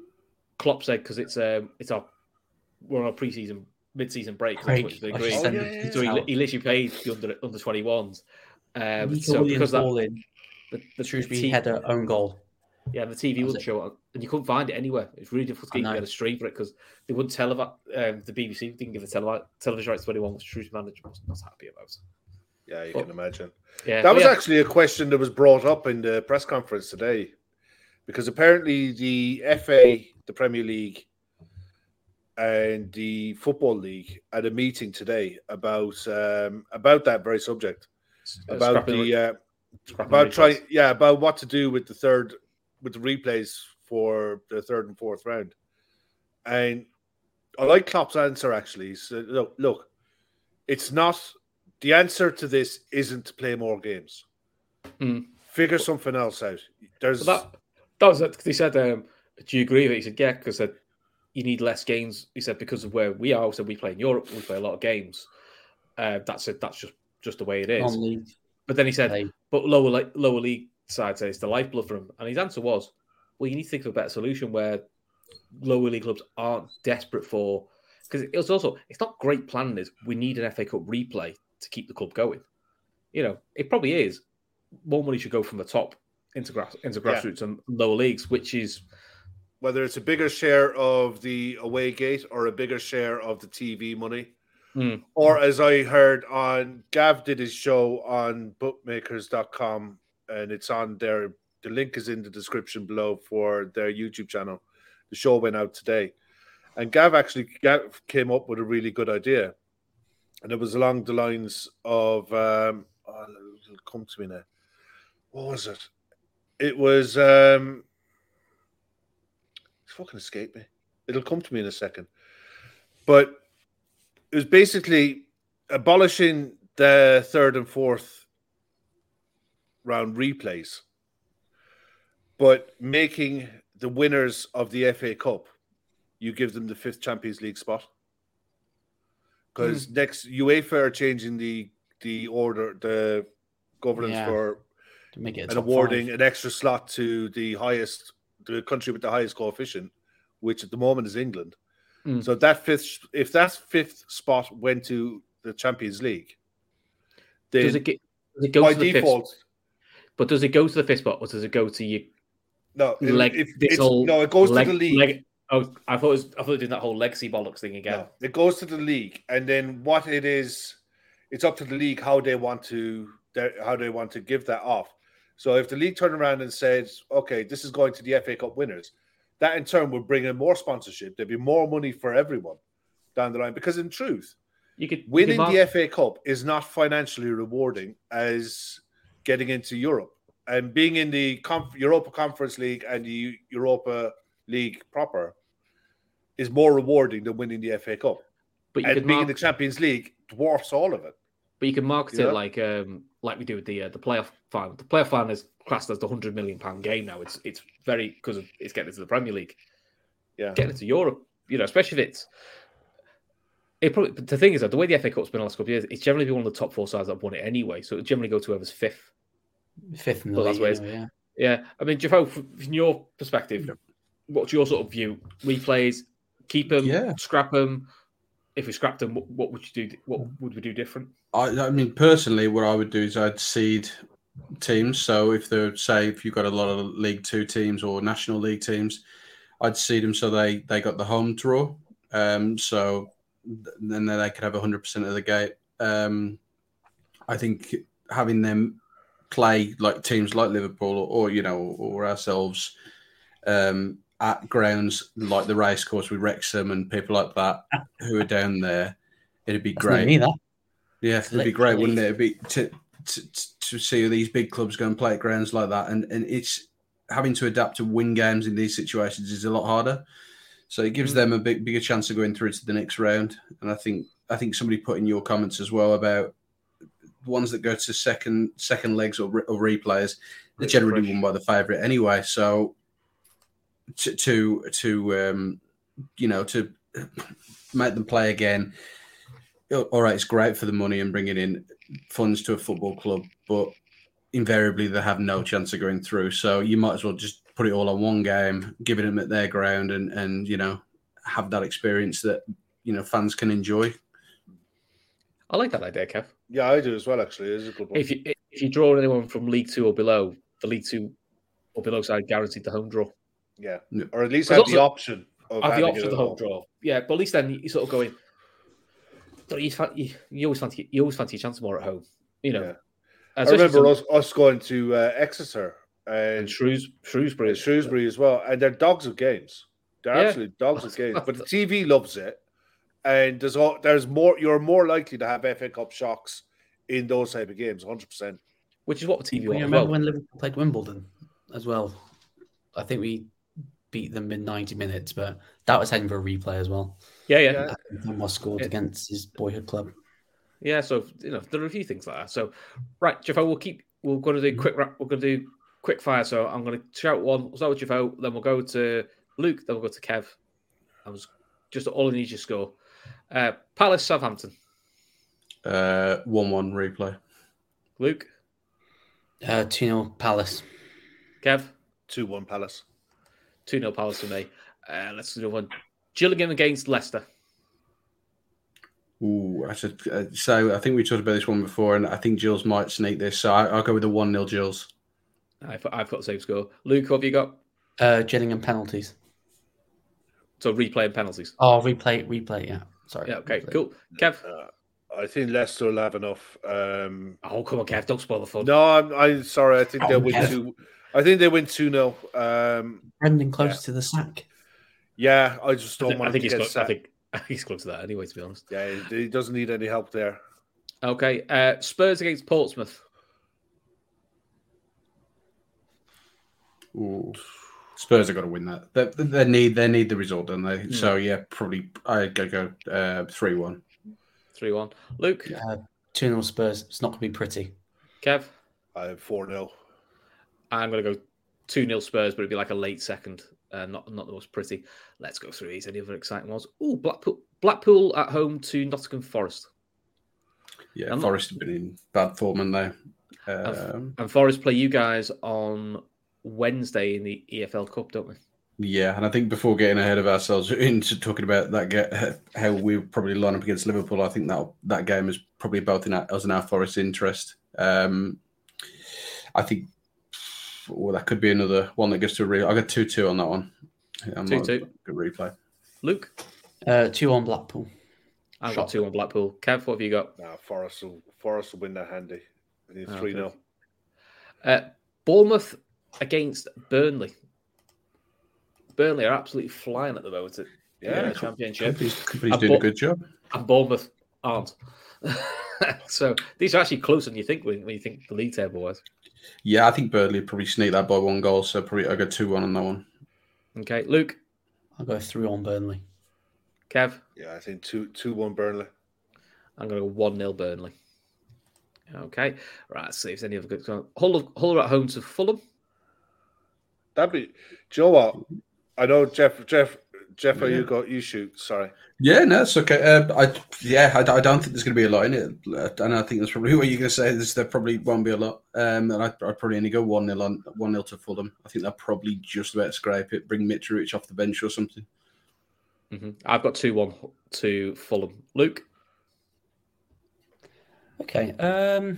Klopp said because it's um, it's our we're on a pre-season, mid-season break. 'cause that's Craig, what they I agreed. should Oh, send yeah, the yeah, tweets So he, out. he literally played the under under twenty-ones. Um, Nico so Williams because that ball in, the, the Shrewsbury T- header own goal. yeah, the T V That was wouldn't it. show it, and you couldn't find it anywhere. It's really difficult to I get know. a stream for it because they wouldn't televise. Um, the B B C didn't give the televi- television rights to anyone. Which Shrewsbury manager was not happy about. Yeah, you But- can imagine. Yeah, That but was yeah. actually a question that was brought up in the press conference today, because apparently the F A, the Premier League, and the Football League at a meeting today about um, about that very subject, Uh, about scrapping the re- uh, scrapping about replays. trying, yeah, about what to do with the third, with the replays for the third and fourth round. And I like Klopp's answer actually. He said, look, look, it's not the answer to this isn't to play more games. Mm. Figure something else out. There's Well, that that was it. He said, um, "Do you agree with it?" He said, "Yeah," because said you need less games. He said because of where we are. So we play in Europe. We play a lot of games. Uh, that's it. That's just just the way it is. Non-league But then he said, play. "But lower like lower league side says it's the lifeblood for him." And his answer was, "Well, you need to think of a better solution where lower league clubs aren't desperate for because it was also it's not great planning. Is we need an F A Cup replay to keep the club going. You know, it probably is. More money should go from the top into grass into grassroots yeah. and lower leagues, which is whether it's a bigger share of the away gate or a bigger share of the T V money." Mm. Or as I heard on Gav did his show on bookmakers dot com, and it's on there. The link is in the description below for their YouTube channel. The show went out today. And Gav actually Gav came up with a really good idea. And it was along the lines of, um, oh, it'll come to me now. What was it? It was, um, it's fucking escaped me. It'll come to me in a second. But it was basically abolishing the third and fourth round replays, but making the winners of the F A Cup, you give them the fifth Champions League spot. Because mm. next UEFA are changing the the order, the governance yeah. for to make it and awarding five. an extra slot to the highest, the country with the highest coefficient, which at the moment is England. Mm. So that fifth, if that fifth spot went to the Champions League, then does it, get, does it go by to the default? Fifth, but does it go to the fifth spot, or does it go to you? No, it, leg, if, this it's, whole no, it goes leg, to the league. Leg, oh, I thought it was, I thought it was doing that whole legacy bollocks thing again. No, it goes to the league, and then what it is, it's up to the league how they want to how they want to give that off. So if the league turned around and said, "Okay, this is going to the F A Cup winners," that in turn would bring in more sponsorship. There'd be more money for everyone down the line. Because in truth, you could winning you could mark- the F A Cup is not financially rewarding as getting into Europe. And being in the Conf- Europa Conference League and the Europa League proper is more rewarding than winning the F A Cup. But you and could being mark- in the Champions League dwarfs all of it. But you can market you know? it like um, like we do with the uh, the playoff final. The playoff final is classed as the hundred million pound game now. It's it's very because it's getting into the Premier League. Yeah, getting into Europe, you know, especially if it's. It probably but the thing is that the way the F A Cup's been the last couple of years, it's generally been one of the top four sides that have won it anyway. So it generally go to whoever's fifth. Fifth in the well, that's league, ways. Yeah. yeah. I mean, Jafo, from your perspective, what's your sort of view? Replays, keep them, yeah. scrap them. If we scrapped them, what, what would you do? What would we do different? I, I mean, personally, what I would do is I'd seed teams. So if they're, say, if you've got a lot of League Two teams or National League teams, I'd seed them so they, they got the home draw. Um, so then they could have one hundred percent of the gate. Um, I think having them play like teams like Liverpool or, or you know, or ourselves um, at grounds like the racecourse with Wrexham and people like that who are down there, it'd be That's great. not me, that. Yeah, it'd be great, wouldn't it? It'd be to, to to see these big clubs go and play at grounds like that, and and it's having to adapt to win games in these situations is a lot harder. So it gives mm. them a big bigger chance of going through to the next round. And I think I think somebody put in your comments as well about ones that go to second second legs or, or replays. They're generally won by the favourite anyway. So to to to um, you know to make them play again. All right, it's great for the money and bringing in funds to a football club, but invariably they have no chance of going through. So you might as well just put it all on one game, give it them at their ground, and and you know have that experience that you know fans can enjoy. I like that idea, Kev. Yeah, I do as well. Actually, it is a good one. If you if you draw anyone from League Two or below, the League Two or below side guaranteed the home draw. Yeah, or at least have also, the option of have the option of the home draw. Yeah, but at least then you sort of going. You, you, you always fancy you always fancy your chance more at home, you know. Yeah. I remember some, us, us going to uh, Exeter and, and Shrews, Shrewsbury, and Shrewsbury as well, and they're dogs of games. They're Yeah. absolute dogs at games, but the T V loves it, and there's all, there's more. You're more likely to have F A Cup shocks in those type of games, one hundred percent. Which is what the T V Well, wants you as remember well. when Liverpool played Wimbledon as well? I think we beat them in ninety minutes, but that was heading for a replay as well. Yeah, yeah, Yeah. yeah. And Thomas scored Yeah. against his boyhood club. So you know there are a few things like that. So right, Jeffo, we'll keep. We're going to do quick. Wrap, we're going to do quick fire. So I'm going to shout one. We'll start with Jeffo. Then we'll go to Luke. Then we'll go to Kev. I was just all I need you to score. Uh, Palace, Southampton. Uh, one-one replay. Luke, Uh, two nil Palace. Kev, two one Palace. two nil Palace for me. Uh, let's do one. Gillingham against Leicester. Ooh, I said, uh, so I think we talked about this one before, and I think Gills might sneak this. So I, I'll go with the one nil Gills. I've, I've got the same score. Luke, what have you got? Uh, Gillingham penalties. So replay and penalties. Oh, replay, replay. Yeah, sorry. Yeah, okay, replay. cool. Kev. Uh, I think Leicester will have enough. Um, Oh, come on, Kev. Don't spoil the fun. no, I'm, I'm sorry. I think Oh, they'll win Kev. two. I think they win two nil. Um, Brendan close Yeah. to the sack. yeah, I just I don't think, want I think him he's to get close. I sacked. think, I think he's close to that anyway, to be honest. Yeah, he he doesn't need any help there. Okay, uh, Spurs against Portsmouth. Ooh. Spurs have got to win that. They, they need they need the result, don't they? Hmm. So yeah, probably I go go uh, three one. three one. Luke, Uh, two nil Spurs. It's not going to be pretty. Kev. I have four nil. I'm going to go two nil Spurs, but it'd be like a late second. Uh, not not the most pretty. Let's go through these. Any other exciting ones? Oh, Blackpool, Blackpool at home to Nottingham Forest. Yeah, I'm not- Forest have been in bad form, and they. Um, And Forest play you guys on Wednesday in the E F L Cup, don't we? yeah, and I think before getting ahead of ourselves into talking about that, get how we probably line up against Liverpool, I think that that game is probably both in our, us and our Forest interest. Um, I think well, that could be another one that goes to a real. I got two two on that one. I'm two not- two. Good replay. Luke, Uh, two on Blackpool. I've Shock. got two on Blackpool. Kev, what have you got? Nah, Forest will Forest will win that handy. I think Oh, three nil. okay. Uh, Bournemouth against Burnley. Burnley are absolutely flying at the moment at Yeah. the Championship, Company's, company's And doing a Bo- good job. and Bournemouth aren't. So these are actually closer than you think when, when you think the league table was. Yeah, I think Burnley probably sneak that by one goal, so probably I got two one on that one. Okay, Luke, I'll go three on Burnley. Kev, Yeah, I think two two one Burnley. I'm going to go one nil Burnley. Okay, right, let's see if there's any other good. Hull, Hull are at home to Fulham. That'd be. Do you know what? I know Jeff. Jeff. Jeff, Yeah. you go. You shoot. Sorry. Yeah, no, it's okay. Uh, I yeah, I, I don't think there's going to be a lot in it, and I think that's probably what you're going to say. Is there probably won't be a lot, um, and I, I'd probably only go one nil on one nil to Fulham. I think they'll probably just about scrape it, bring Mitrovic off the bench or something. Mm-hmm. I've got two one to Fulham. Luke, Okay. Um.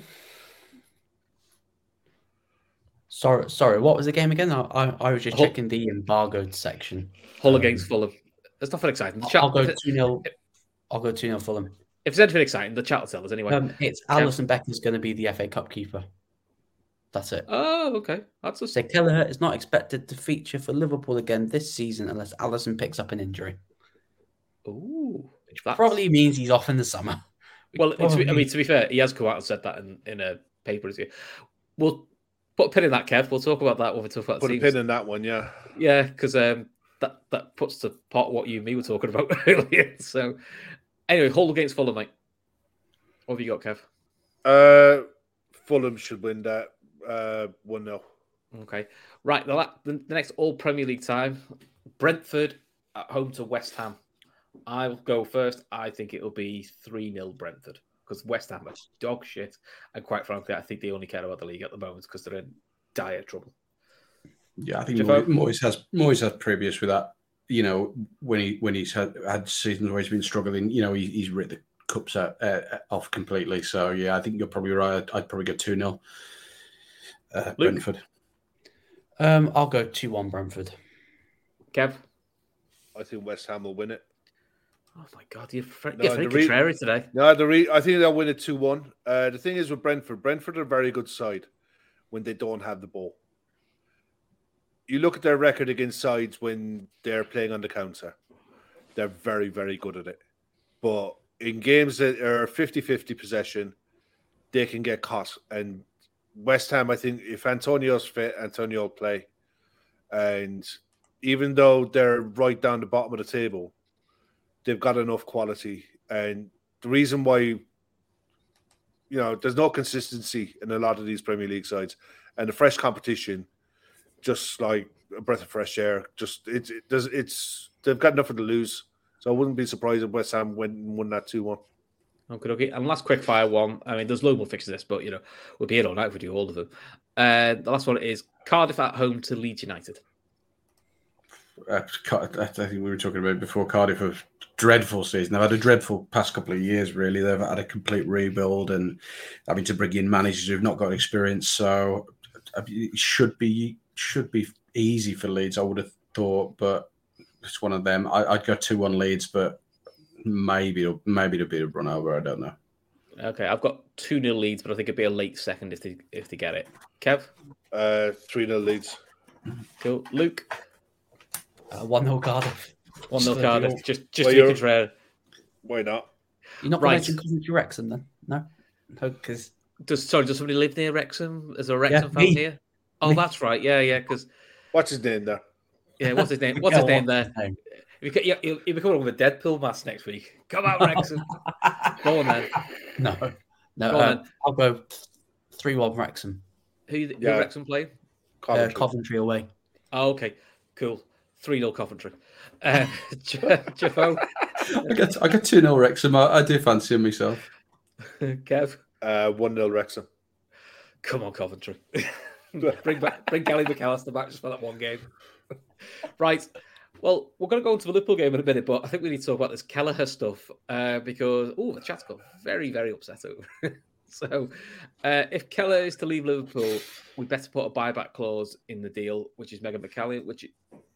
Sorry, sorry. What was the game again? I, I, I was just Hull- checking the embargoed section. Hull Um, against Fulham. There's nothing exciting. The I'll, chat, I'll go if, it- two nil. I'll go two nil Fulham. if there's anything exciting, the chat will tell us anyway. Um, it's Alison Becker's going to be the F A Cup keeper. That's it. Oh, okay. That's a So Kelleher is not expected to feature for Liverpool again this season unless Allison picks up an injury, Ooh. which That's- probably means he's off in the summer. Which Well, to be, I probably- mean, to be fair, he has come out and said that in, in a paper. We'll put a pin in that, Kev. We'll talk about that when we talk about Put a teams. pin in that one. Yeah. Yeah, because um, that that puts to part what you and me were talking about earlier. So, anyway, Hull against Fulham, mate. What have you got, Kev? Uh, Fulham should win that. Uh, one nil. Okay, right. The, la- the the next All Premier League time, Brentford at home to West Ham. I'll go first. I think it'll be three nil Brentford because West Ham are dog shit, and quite frankly, I think they only care about the league at the moment because they're in dire trouble. Yeah, I think Jeffo? Moyes, Moyes has Moyes has previous with that. You know, when he when he's had, had seasons where he's been struggling, you know, he, he's ripped the cups out, uh, off completely. So yeah, I think you're probably right. I'd, I'd probably go two nil uh, Luke? Brentford. Um, I'll go two one Brentford. Kev. I think West Ham will win it. Oh my God, you're, fr- No, you're very the re- contrary today. No, the re- I think they'll win it two one. Uh, the thing is with Brentford, Brentford are a very good side when they don't have the ball. you look at their record against sides when they're playing on the counter. They're very, very good at it. But in games that are fifty-fifty possession, they can get caught. And West Ham, I think, if Antonio's fit, Antonio will play. And even though they're right down the bottom of the table, they've got enough quality. And the reason why, you know, there's no consistency in a lot of these Premier League sides, and the fresh competition, just like a breath of fresh air. Just it's it does it's they've got nothing to lose. So I wouldn't be surprised if West Ham went and won that two one. Okay, okay. And last quick fire one. I mean, there's loads more fixes this, but you know, we'll be here all night if we do all of them. Uh, the last one is Cardiff at home to Leeds United. Uh, I think we were talking about before. Cardiff have dreadful season. They've had a dreadful past couple of years. Really, they've had a complete rebuild and having to bring in managers who've not got experience. So it should be should be easy for Leeds, I would have thought, but it's one of them. I, I'd go two one Leeds, but maybe maybe to be a run over. I don't know. Okay, I've got two nil Leeds, but I think it'd be a late second if they if they get it. Kev, uh, three nil Leeds. Cool. Luke, uh, one nil Cardiff. One nil Cardiff. Just just well, to be contrary. Why not? You're not Right. promoting Coventry Wrexham then? No, no, because Does sorry? Does somebody live near Wrexham? Is there a Wrexham Yeah, fan me. here? Oh, Me. that's right. Yeah, yeah. Because What's his name there? yeah, what's his name? What's Yeah, his name what's there? his name? You could, yeah, you'll, you'll be coming up with a Deadpool mask next week. Come out, Wrexham. Go on then. No, no. Go on uh, then. I'll go three one Wrexham. Who, who Yeah. Wrexham play? Uh, Coventry. Coventry away. Oh, okay, cool. three nil Coventry. Uh, Jeffo, I get I get two nil Wrexham. I, I do fancy him myself. Kev, Uh, one nil Wrexham. come on, Coventry. bring back, bring Gally McAllister back just for that one game. Right. Well, we're going to go into the Liverpool game in a minute, but I think we need to talk about this Kelleher stuff uh, because, oh, the chat's got very, very upset over it. So, uh, if Kelleher is to leave Liverpool, we better put a buyback clause in the deal, which is Megan McCallion, which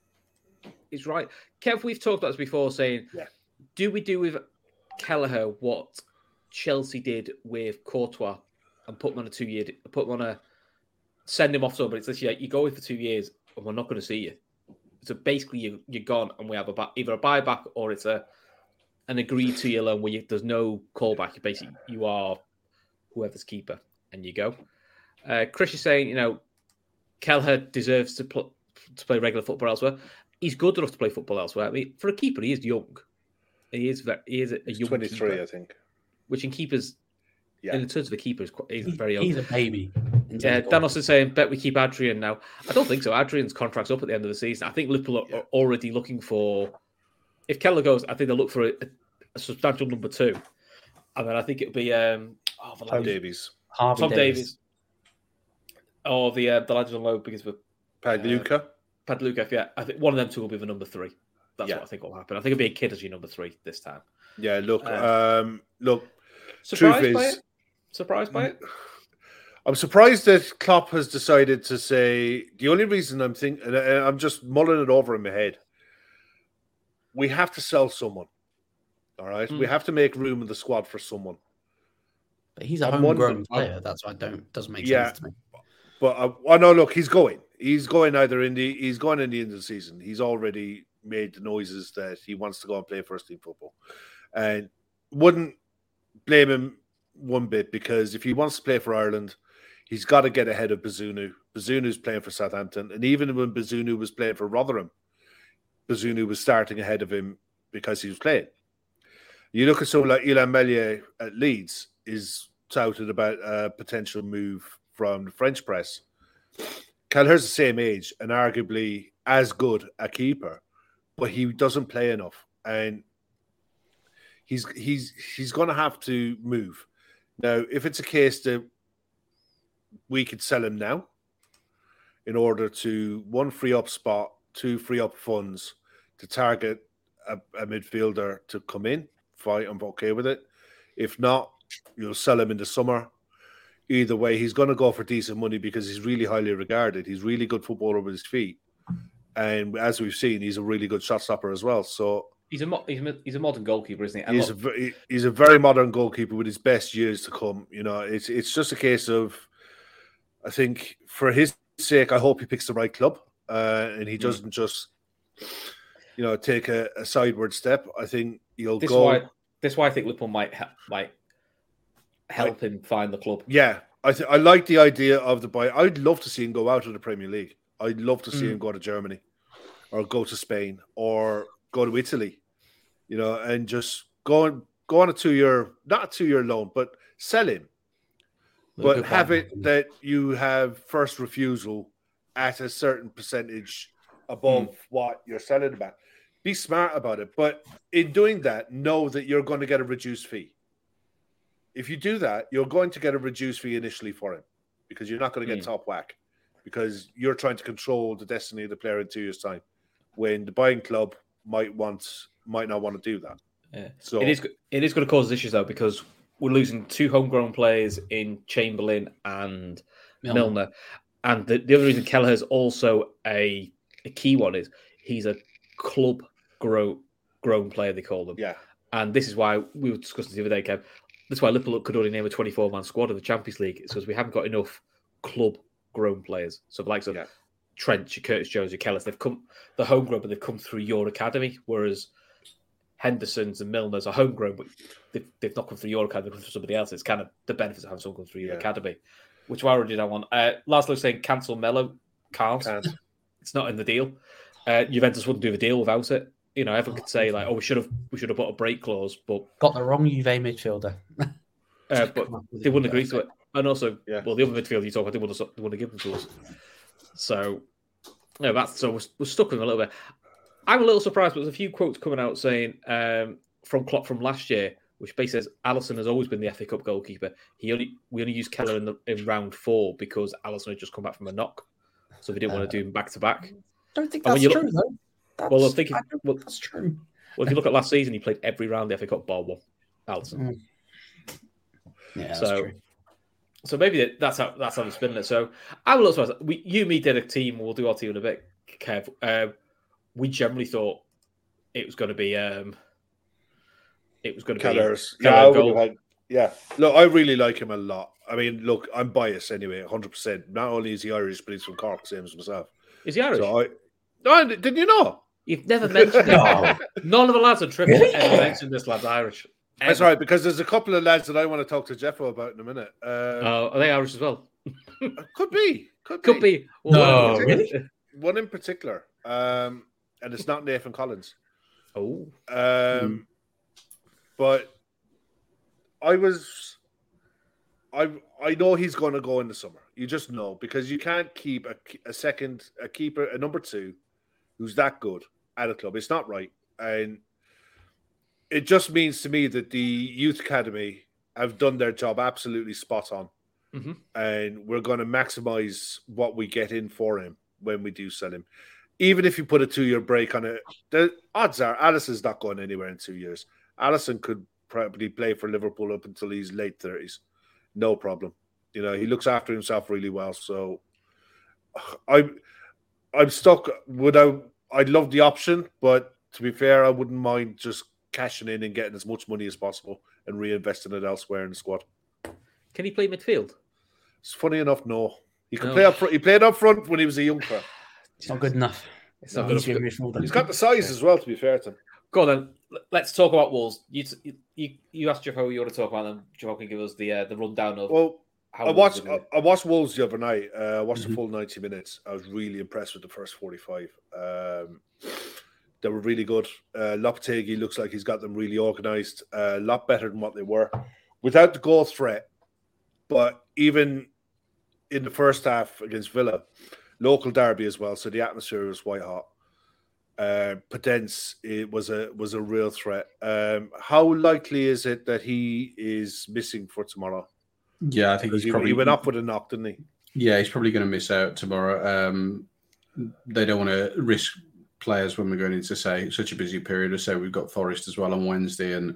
is right. Kev, we've talked about this before, saying, Yeah. do we do with Kelleher what Chelsea did with Courtois and put him on a two-year, put him on a, send him off somewhere? It's this year, you go in for two years and we're not going to see you. So basically, you, you're gone, and we have a buy, either a buyback or it's a an agreed to year loan where you, there's no callback. Basically, you are whoever's keeper, and you go. Uh, Chris is saying, you know, Kelleher deserves to pl- to play regular football elsewhere. He's good enough to play football elsewhere. I mean, for a keeper, he is young. He is very, he is a, a young twenty-three, keeper, I think. which in keepers, Yeah. in terms of a keeper, is quite, he's He's, very young. he's a baby. in terms Yeah, of Danos is saying, bet we keep Adrian now. I don't think so. Adrian's contract's up at the end of the season. I think Liverpool are, Yeah. are already looking for... If Kelleher goes, I think they'll look for a, a substantial number two. And then I think it'll be... Um, oh, the Tom lad- Davies. Harvey Tom Davies. Davies. Or the uh, the lads on loan because of Pagluka. Padluka. Yeah, I think one of them two will be the number three. That's Yeah. what I think will happen. I think it'll be a kid as your number three this time. yeah, look. uh, um, look, Surprised Truth by is- it? Surprised by it? I'm surprised that Klopp has decided to say the only reason I'm thinking, and I- I'm just mulling it over in my head. We have to sell someone. All right, we Mm. have to make room in the squad for someone. But he's a I'm homegrown wondering- player. That's why I don't doesn't make Yeah. sense to me. But uh, oh no, look, he's going. He's going either in the he's going in the end of the season. He's already made the noises that he wants to go and play first team football, and wouldn't blame him one bit because if he wants to play for Ireland, he's got to get ahead of Bazunu. Bazunu's playing for Southampton, and even when Bazunu was playing for Rotherham, Bazunu was starting ahead of him because he was playing. You look at someone like Ilan Meslier at Leeds is touted about a potential move from the French press. Kelleher's the same age and arguably as good a keeper, but he doesn't play enough, and he's he's he's going to have to move. Now, if it's a case that we could sell him now in order to one free up spot, two free up funds to target a, a midfielder to come in, fine, I'm okay with it. If not, you'll sell him in the summer. Either way, he's going to go for decent money because he's really highly regarded. He's really good footballer with his feet. And as we've seen, he's a really good shot stopper as well. So He's a, mo- he's a he's a modern goalkeeper, isn't he? And he's a, look, ve- he's a very modern goalkeeper with his best years to come. You know, it's it's just a case of, I think, for his sake, I hope he picks the right club. uh, and he doesn't mm. just, you know, take a, a sideward step, I think he'll this go. Why, this is why I think Liverpool might ha- might help I, him find the club. Yeah, I th- I like the idea of the buy. I'd love to see him go out of the Premier League. I'd love to see mm. him go to Germany, or go to Spain, or go to Italy, you know, and just go and go on a two-year, not a two-year loan, but sell him. But have it that you have first refusal at a certain percentage above mm. what you're selling about. Be smart about it. But in doing that, know that you're going to get a reduced fee. If you do that, you're going to get a reduced fee initially for him because you're not going to get mm. top whack because you're trying to control the destiny of the player in two years' time when the buying club might want might not want to do that. Yeah. So it is it is going to cause issues though because we're losing two homegrown players in Chamberlain and Milner. Milner. And the, the other reason Kelleher's also a, a key one is he's a club grow, grown player, they call them. Yeah. And this is why we were discussing the other day, Kev. That's why Liverpool could only name a twenty-four man squad in the Champions League. It's because we haven't got enough club grown players. So the likes of yeah. Trent, your Curtis Jones, your Kellers, they've come, the homegrown, but they've come through your academy, whereas Henderson's and Milner's are homegrown, but they've, they've not come through your academy, they've come through somebody else. It's kind of the benefits of having someone come through your yeah. academy, which I already don't want. Uh, Laszlo saying cancel Melo. Can't. Can't. It's not in the deal. Uh, Juventus wouldn't do the deal without it. You know, everyone could say like, "Oh, we should have, we should have put a break clause," but got the wrong Juve midfielder. uh, but they wouldn't agree to it. And also, yeah. well, the other midfield you talk about, they wouldn't, they wouldn't give them to us. So, no, that's so we're, we're stuck with them a little bit. I'm a little surprised, but there's a few quotes coming out saying um, from Klopp from last year, which basically says Alisson has always been the F A Cup goalkeeper. He only we only used Keller in the in round four because Alisson had just come back from a knock, so we didn't uh, want to do him back to back. Don't think that's true look, though. That's, well, I think if, I well, that's true. Well, if you look at last season, he played every round the F A Cup bar one. Alisson. Mm. Yeah, that's so, true. So maybe that's how that's how they're spinning it. So I'm a little surprised. We, you, me, did a team. We'll do our team in a bit, Kev. Uh, we generally thought it was going to be um, it was going to Kellers. be Keller yeah, goal. Had, yeah, look, I really like him a lot. I mean, look, I'm biased anyway, one hundred percent. Not only is he Irish, but he's from Cork, same as myself. Is he Irish? So I, no, didn't you know? You've never mentioned it. No. None of the lads on trip ever mentioned this lad's Irish. Ever. That's right, because there's a couple of lads that I want to talk to Jeffo about in a minute. Um, uh, are they Irish as well? could be. Could, could be. be. Well, no, one, in really? one in particular. Um, and it's not Nathan Collins. Oh. Um, mm. But I was... I I know he's going to go in the summer. You just know, because you can't keep a, a second, a keeper, a number two, who's that good at a club. It's not right. And it just means to me that the youth academy have done their job absolutely spot on. Mm-hmm. And we're going to maximize what we get in for him when we do sell him. Even if you put a two-year break on it, the odds are Alisson's not going anywhere in two years. Alisson could probably play for Liverpool up until he's late thirties. No problem. You know, he looks after himself really well. So I'm, I'm stuck. Would I, I'd love the option, but to be fair, I wouldn't mind just cashing in and getting as much money as possible and reinvesting it elsewhere in the squad. Can he play midfield? It's funny enough, no. He could no. play up front. He played up front when he was a young player. It's not good enough. It's not no, good enough. He's got the size as well, to be fair to him. Go on then. Let's talk about Wolves. You you, you asked Jeff how you want to talk about them. Jeff can give us the uh, the rundown of. Well, how I watched I, I watched Wolves the other night. Uh, I watched mm-hmm. the full ninety minutes. I was really impressed with the first forty-five. Um, they were really good. Uh, Lopetegui looks like he's got them really organised. A uh, lot better than what they were, without the goal threat. But even in the first half against Villa, local derby as well, so the atmosphere was white hot. Uh, Podence it was a was a real threat. Um, how likely is it that he is missing for tomorrow? Yeah, I think he's he, probably he went up with a knock, didn't he? Yeah, he's probably going to miss out tomorrow. Um, they don't want to risk players when we're going into say such a busy period. As say we've got Forest as well on Wednesday, and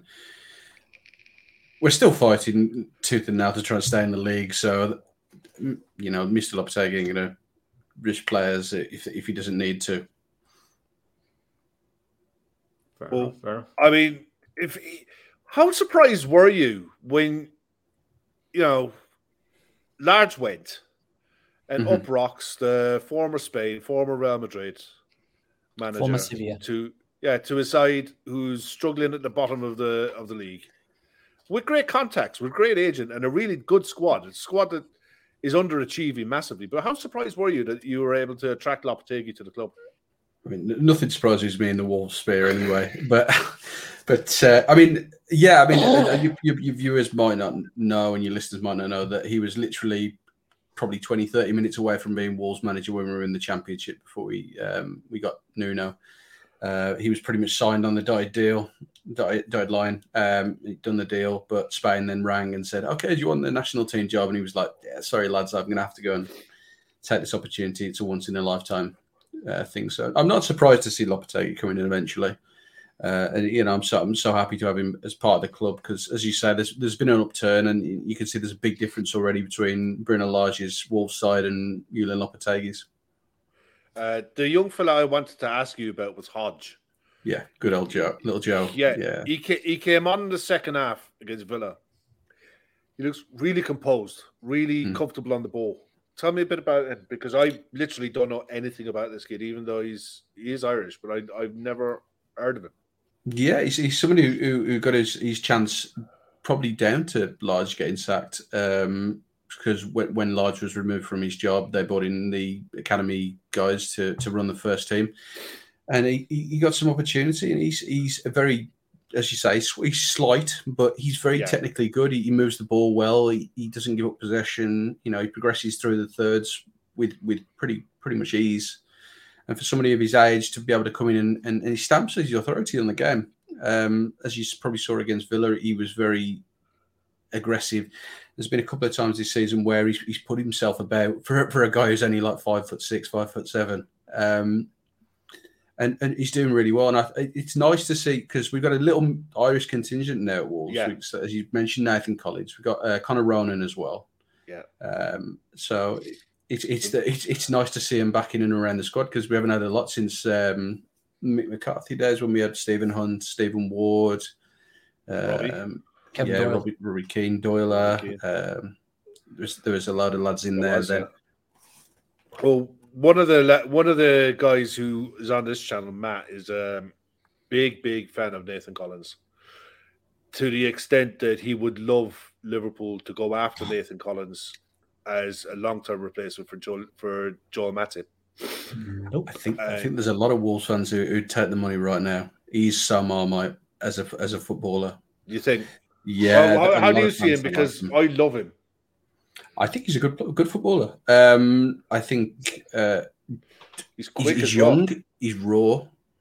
we're still fighting tooth and nail to try and stay in the league. So, you know, Mister Lopetegui ain't going to risk players if if he doesn't need to. Fair well, enough, fair enough. I mean, if he, how surprised were you when you know Large went and Mhm. up rocks the former Spain, former Real Madrid manager Former Sevilla. to yeah to a side who's struggling at the bottom of the of the league, with great contacts, with great agent, and a really good squad. A squad that is underachieving massively. But how surprised were you that you were able to attract Lopetegui to the club? I mean, n- nothing surprises me in the Wolves sphere anyway. But, but uh, I mean, yeah, I mean, uh, you, you, your viewers might not know and your listeners might not know that he was literally probably twenty, thirty minutes away from being Wolves manager when we were in the Championship before we um, we got Nuno. Uh, he was pretty much signed on the dotted deal, dotted, dotted line. Um, he'd done the deal, but Spain then rang and said, "Okay, do you want the national team job?" And he was like, "Yeah, sorry lads, I'm going to have to go and take this opportunity. It's a once in a lifetime uh, thing." So I'm not surprised to see Lopetegui coming in eventually. Uh, and you know, I'm so I'm so happy to have him as part of the club because, as you say, there's there's been an upturn, and you can see there's a big difference already between Bruno Lage's Wolves side and Julian Lopetegui's. Uh, the young fella I wanted to ask you about was Hodge. Yeah, good old Joe, little Joe. Yeah, yeah. He ca- he came on in the second half against Villa. He looks really composed, really Mm. comfortable on the ball. Tell me a bit about him because I literally don't know anything about this kid, even though he's he is Irish, but I I've never heard of him. Yeah, he's, he's somebody who, who, who got his, his chance probably down to Lage getting sacked um, because when, when Lage was removed from his job, they brought in the academy guys to, to run the first team. And he, he got some opportunity, and he's he's a very, as you say, he's slight, but he's very Yeah. technically good. He, he moves the ball well. He, he doesn't give up possession. You know, he progresses through the thirds with with pretty pretty much ease. And for somebody of his age to be able to come in and, and, and he stamps his authority on the game. Um, as you probably saw against Villa, he was very aggressive. There's been a couple of times this season where he's, he's put himself about for for a guy who's only like five foot six, five foot seven. Um, And, and he's doing really well. And I, it's nice to see because we've got a little Irish contingent now at Wolves. Yeah. We, so as you mentioned, Nathan Collins. We've got uh, Conor Ronan as well. Yeah. Um, so it's it's the, it's it's nice to see him back in and around the squad because we haven't had a lot since um, Mick McCarthy days when we had Stephen Hunt, Stephen Ward, Robbie. um, Kevin yeah, Doyle. Robbie, Robbie Keane, Doyle. Robbie Keane. Um, there was there was a load of lads in There there was, then. yeah. Well, one of the la- one of the guys who is on this channel, Matt, is a um, big, big fan of Nathan Collins, to the extent that he would love Liverpool to go after Nathan Collins as a long-term replacement for Joel for Joel Matip. Nope. I think I Uh, think there's a lot of Wolves fans who who take the money right now. He's so Marmite as a as a footballer. You think? Yeah. Well, a how, how lot do you of see him? fans don't Because like I love him. I think he's a good good footballer. Um, I think uh, He's he's, quick he's as well. young. He's raw.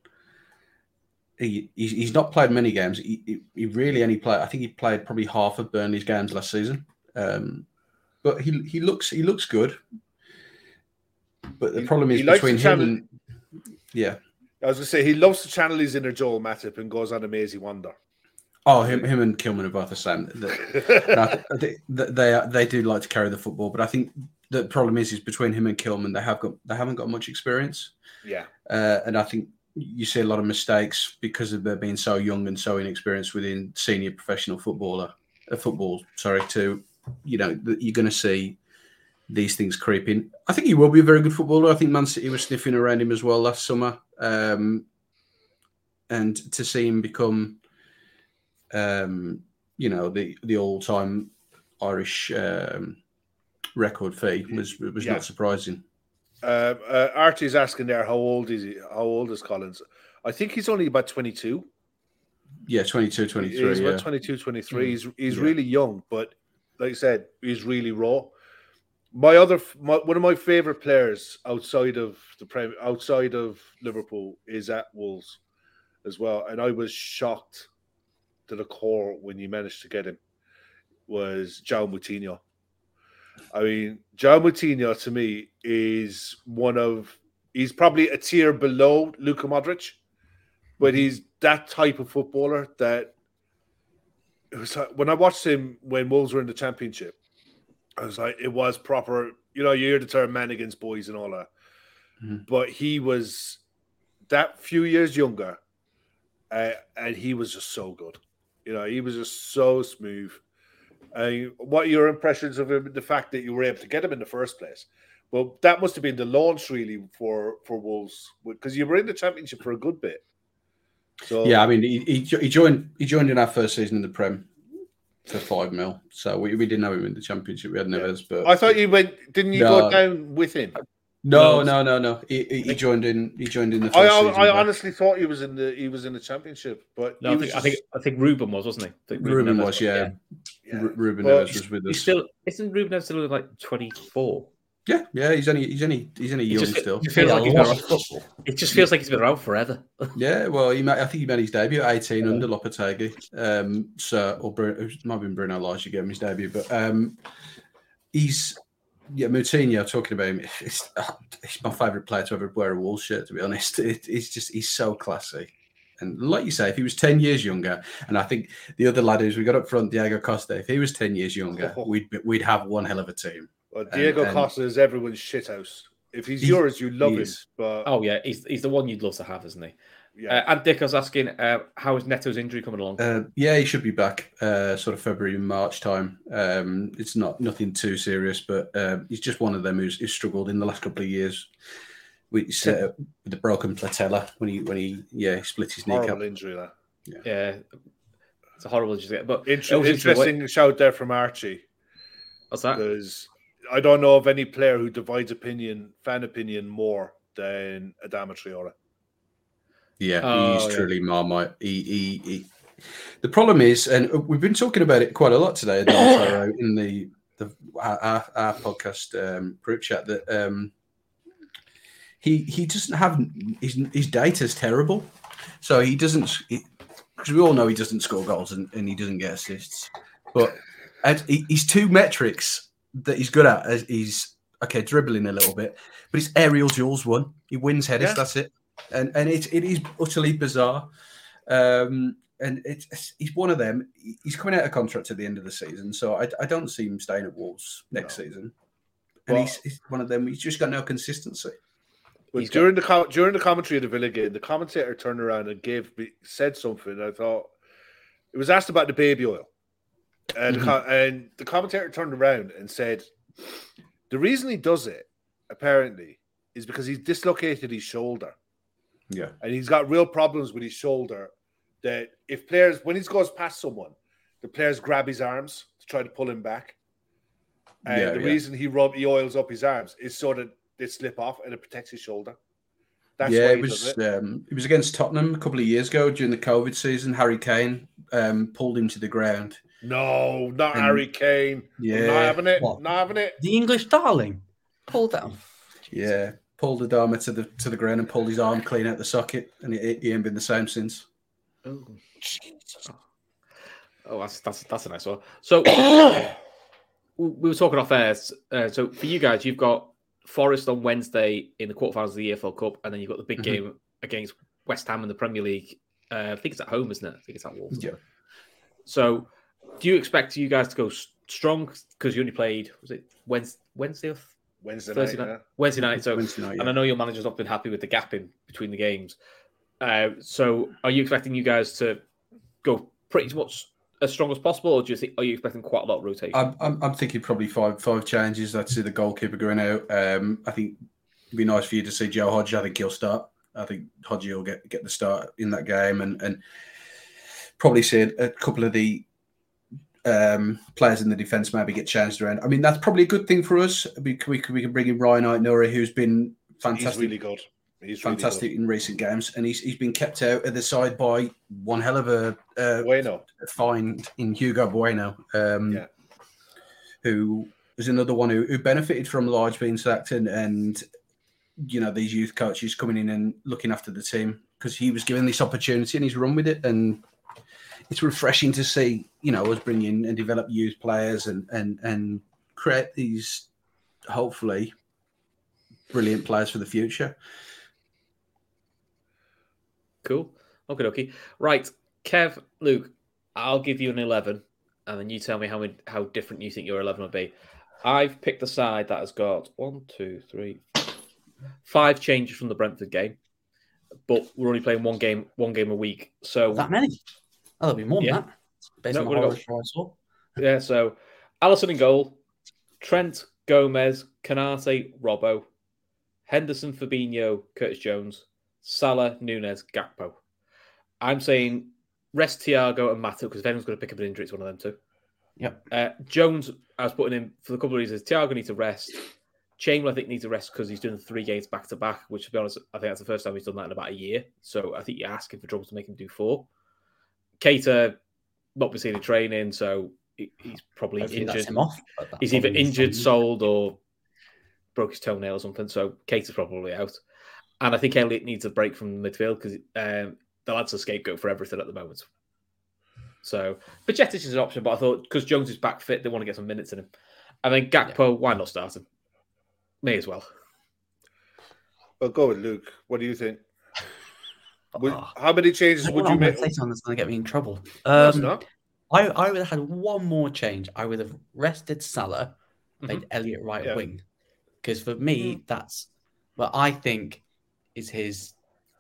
He, he's, he's not played many games. He, he, he really only played. I think he played probably half of Burnley's games last season. Um, but he he looks he looks good. But the He- problem is he likes between to him channel- and yeah. I was going to say he loves to channel his inner Joel Matip and goes on a mazy wonder. Oh, him, him and Kilman are both the same. The- And I, I think that they are- they do like to carry the football, but I think the problem is is between him and Kilman, they have got they haven't got much experience, Yeah, uh, and I think you see a lot of mistakes because of their being so young and so inexperienced within senior professional footballer uh, football. Sorry, to you know that you're going to see these things creep in. I think he will be a very good footballer. I think Man City was sniffing around him as well last summer, um, and to see him become. Um, you know the the all time Irish um, record fee was was Yeah. not surprising. uh, uh, Archie's asking there how old is he? How old is Collins? I think he's only about twenty-two. Yeah, twenty-two, twenty-three. He's yeah. about twenty-two, twenty-three. He's he's Yeah. really young, but like I said, he's really raw. My other my, one of my favorite players outside of the Prem, outside of Liverpool is at Wolves as well, and I was shocked to the core when you managed to get him. Was João Moutinho. I mean, João Moutinho to me is one of he's probably a tier below Luka Modric, but he's that type of footballer that it was like, when I watched him when Wolves were in the Championship, I was like, it was proper. You know, you hear the term "man against boys" and all that, Mhm. but he was that few years younger, uh, and he was just so good. You know, he was just so smooth. Uh, what are your impressions of him? The fact that you were able to get him in the first place, Well, that must have been the launch really for for Wolves because you were in the Championship for a good bit. So yeah, I mean, he, he he joined he joined in our first season in the Prem for five mil. So we, we didn't have him in the Championship. We had Neves, yeah. but I thought you went. Didn't you no, go down with him? No, no, no, no. He, he, he joined in. He joined in the. First I, season, I but... honestly thought he was in the. He was in the Championship, but no, I think, just... I think I think Ruben was, wasn't he? I think Ruben, Ruben was, yeah. yeah. yeah. R- Ruben well, Neves was with us. He's still isn't Ruben Neves still like twenty-four? Yeah, yeah. He's only he's only he's only young just, still. It, feels like he's been around, it just feels like he's been around forever. yeah, well, he made, I think he made his debut at eighteen yeah. under Lopetegui. Um, so or Bruno, it might have been Bruno Lage gave him his debut, but um, he's. Yeah, Moutinho, talking about him, it's, it's my favourite player to ever wear a Wolves shirt, to be honest. It, it's just, he's so classy. And like you say, if he was ten years younger, and I think the other lad who's we got up front, Diego Costa, if he was ten years younger, oh. we'd we'd have one hell of a team. Well, Diego and, Costa and is everyone's shithouse. If he's, he's yours, you love him. But oh, yeah, he's, he's the one you'd love to have, isn't he? Yeah. Uh, and Dick was asking, uh, how is Neto's injury coming along? Uh, yeah, he should be back uh, sort of February, March time. Um, it's not nothing too serious, but uh, he's just one of them who's, who's struggled in the last couple of years with, uh, with the broken patella when he when he yeah he split his knee. Horrible injury, that. Yeah. yeah, it's a horrible injury. But Inter- interesting what... shout there from Archie. What's that? Because I don't know of any player who divides opinion, fan opinion, more than Adama Traore. Yeah, oh, he's yeah. truly Marmite. He, he, he. The problem is, and we've been talking about it quite a lot today in the, the our, our podcast um, group chat, that um, he he doesn't have his his data's terrible, so he doesn't. Because we all know he doesn't score goals and, and he doesn't get assists, but he, his two metrics that he's good at is he's okay dribbling a little bit, but it's aerial duels one. He wins headers. Yeah. That's it. And and it it is utterly bizarre, um, and it's he's one of them. He's coming out of contract at the end of the season, so I, I don't see him staying at Wolves next no. season. And well, he's, he's one of them. He's just got no consistency. Well, during got... the during the commentary of the Villa game, the commentator turned around and gave said something. I thought it was asked about the baby oil, and mm-hmm. the, and the commentator turned around and said the reason he does it apparently is because he's dislocated his shoulder. Yeah, and he's got real problems with his shoulder. That if players, when he goes past someone, the players grab his arms to try to pull him back. And yeah, the yeah. reason he rub he oils up his arms is so that they slip off and it protects his shoulder. That's yeah, why it he was. does it. Um, it was against Tottenham a couple of years ago during the COVID season. Harry Kane um, pulled him to the ground. No, not and, Harry Kane. Yeah, not having it. What? Not having it. The English darling pulled down. Yeah. Pulled Adama to the to the ground and pulled his arm clean out the socket, and he, he ain't been the same since. Oh, Jesus. Oh, that's that's that's a nice one. So we were talking off air. Uh, so for you guys, you've got Forest on Wednesday in the quarterfinals of the E F L Cup, and then you've got the big mm-hmm. game against West Ham in the Premier League. Uh, I think it's at home, isn't it? I think it's at Wolves. Yeah. So, do you expect you guys to go strong because you only played was it Wednesday, Wednesday or Wednesday Thursday night, night? Yeah. Wednesday night. So, Wednesday night, yeah. And I know your manager's not been happy with the gap in between the games. Uh, so, are you expecting you guys to go pretty much as strong as possible, or do you think are you expecting quite a lot of rotation? I'm, I'm, I'm thinking probably five five changes. I'd see the goalkeeper going out. Um, I think it'd be nice for you to see Joe Hodge. I think he'll start. I think Hodge will get get the start in that game, and and probably see a, a couple of the um, players in the defence maybe get changed around. I mean, that's probably a good thing for us. We we can, we can bring in Ryan Aït-Nouri, who's been fantastic. He's really good. He's fantastic really good. in recent games, and he's he's been kept out of the side by one hell of a uh, Bueno. find in Hugo Bueno, um, yeah. who was another one who, who benefited from Lage being sacked, and, and you know these youth coaches coming in and looking after the team, because he was given this opportunity and he's run with it, and it's refreshing to see you know us bring in and develop youth players and and and create these hopefully brilliant players for the future. Cool. Okay, okay. Right, Kev, Luke, I'll give you an eleven, and then you tell me how many, how different you think your eleven will be. I've picked a side that has got one, two, three, five changes from the Brentford game, but we're only playing one game, one game a week. So that many? Oh, there'll be more yeah. than that. Based no, on the horror I saw. Yeah. So Alisson in goal, Trent, Gomez, Canate, Robbo, Henderson, Fabinho, Curtis Jones, Salah, Nunes, Gakpo. I'm saying rest Thiago and Matip because if anyone's going to pick up an injury, it's one of them two. Yep. Uh, Jones, I was putting in for a couple of reasons. Thiago needs to rest. Chamberlain, I think, needs a rest because he's doing three games back to back, which, to be honest, I think that's the first time he's done that in about a year. So I think you're asking for trouble to make him do four. Keita, not been seeing the training, so he's probably Hopefully injured. that's him off, but that He's either probably is injured, something. sold, or broke his toenail or something. So Keita's probably out. And I think Elliott needs a break from the midfield because um, the lad's a scapegoat for everything at the moment. So Bajcetic is an option, but I thought because Jones is back fit, they want to get some minutes in him. And then Gakpo, yeah. Why not start him? May as well. Well, go with Luke. What do you think? Would, Oh. how many changes would you make? Say something that's going to get me in trouble. No, it's Um, not. I, I would have had one more change. I would have rested Salah, played Mhm. Elliott right Yeah. wing. Because for me, Mm. that's what I think is his.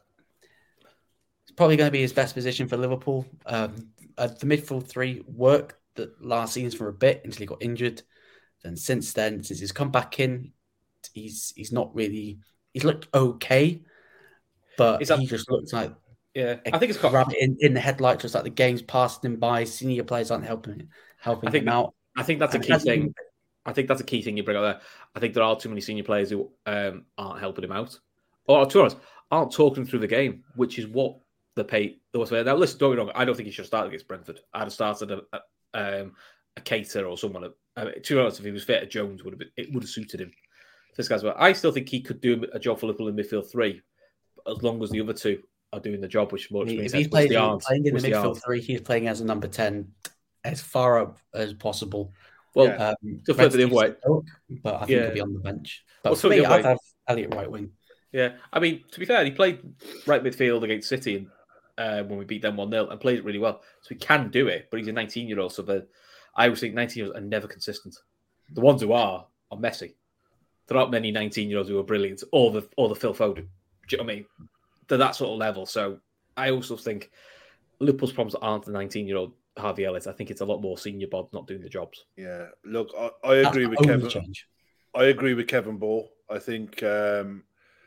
It's probably going to be his best position for Liverpool. Um, uh, the midfield three worked the last season for a bit until he got injured. Then since then, since he's come back in, he's he's not really. He's looked okay, but Is that- he just looks like Yeah, a I think it's got. rabbit in, in the headlight, just like the game's passing him by. Senior players aren't helping helping I think him out. I think that's a And key hasn't thing. been- I think that's a key thing you bring up there. I think there are too many senior players who um, aren't helping him out, or to be honest, aren't talking through the game, which is what the pay. The now, listen, don't get me wrong. I don't think he should start against Brentford. I'd have started a, a, um, a Keita or someone. I mean, to be honest, if he was fit, Jones would have been. It would have suited him. This guy's well. I still think he could do a job for Liverpool in midfield three, as long as the other two are doing the job, which more If makes he's sense. playing, the arms, playing in the the midfield arms. three, he's playing as a number ten, as far up as possible. Well, Yeah. Um, to flip it the other Redskins way. look, but I think Yeah. he'll be on the bench. But Well, for flip it me, the other I'd way. have Elliott right wing. Yeah, I mean, to be fair, he played right midfield against City uh, when we beat them one nil and played it really well. So he can do it, but he's a nineteen-year-old, so the, I always think nineteen-year-olds are never consistent. The ones who are are messy. There aren't many nineteen-year-olds who are brilliant, or the or the Phil Foden. Do you know what I mean? They're that sort of level. So I also think Liverpool's problems aren't the nineteen-year-old Harvey Elliott. I think it's a lot more senior bod not doing the jobs. Yeah, look, I, I That's agree the with only Kevin. change. I agree with Kevin Ball. I think um,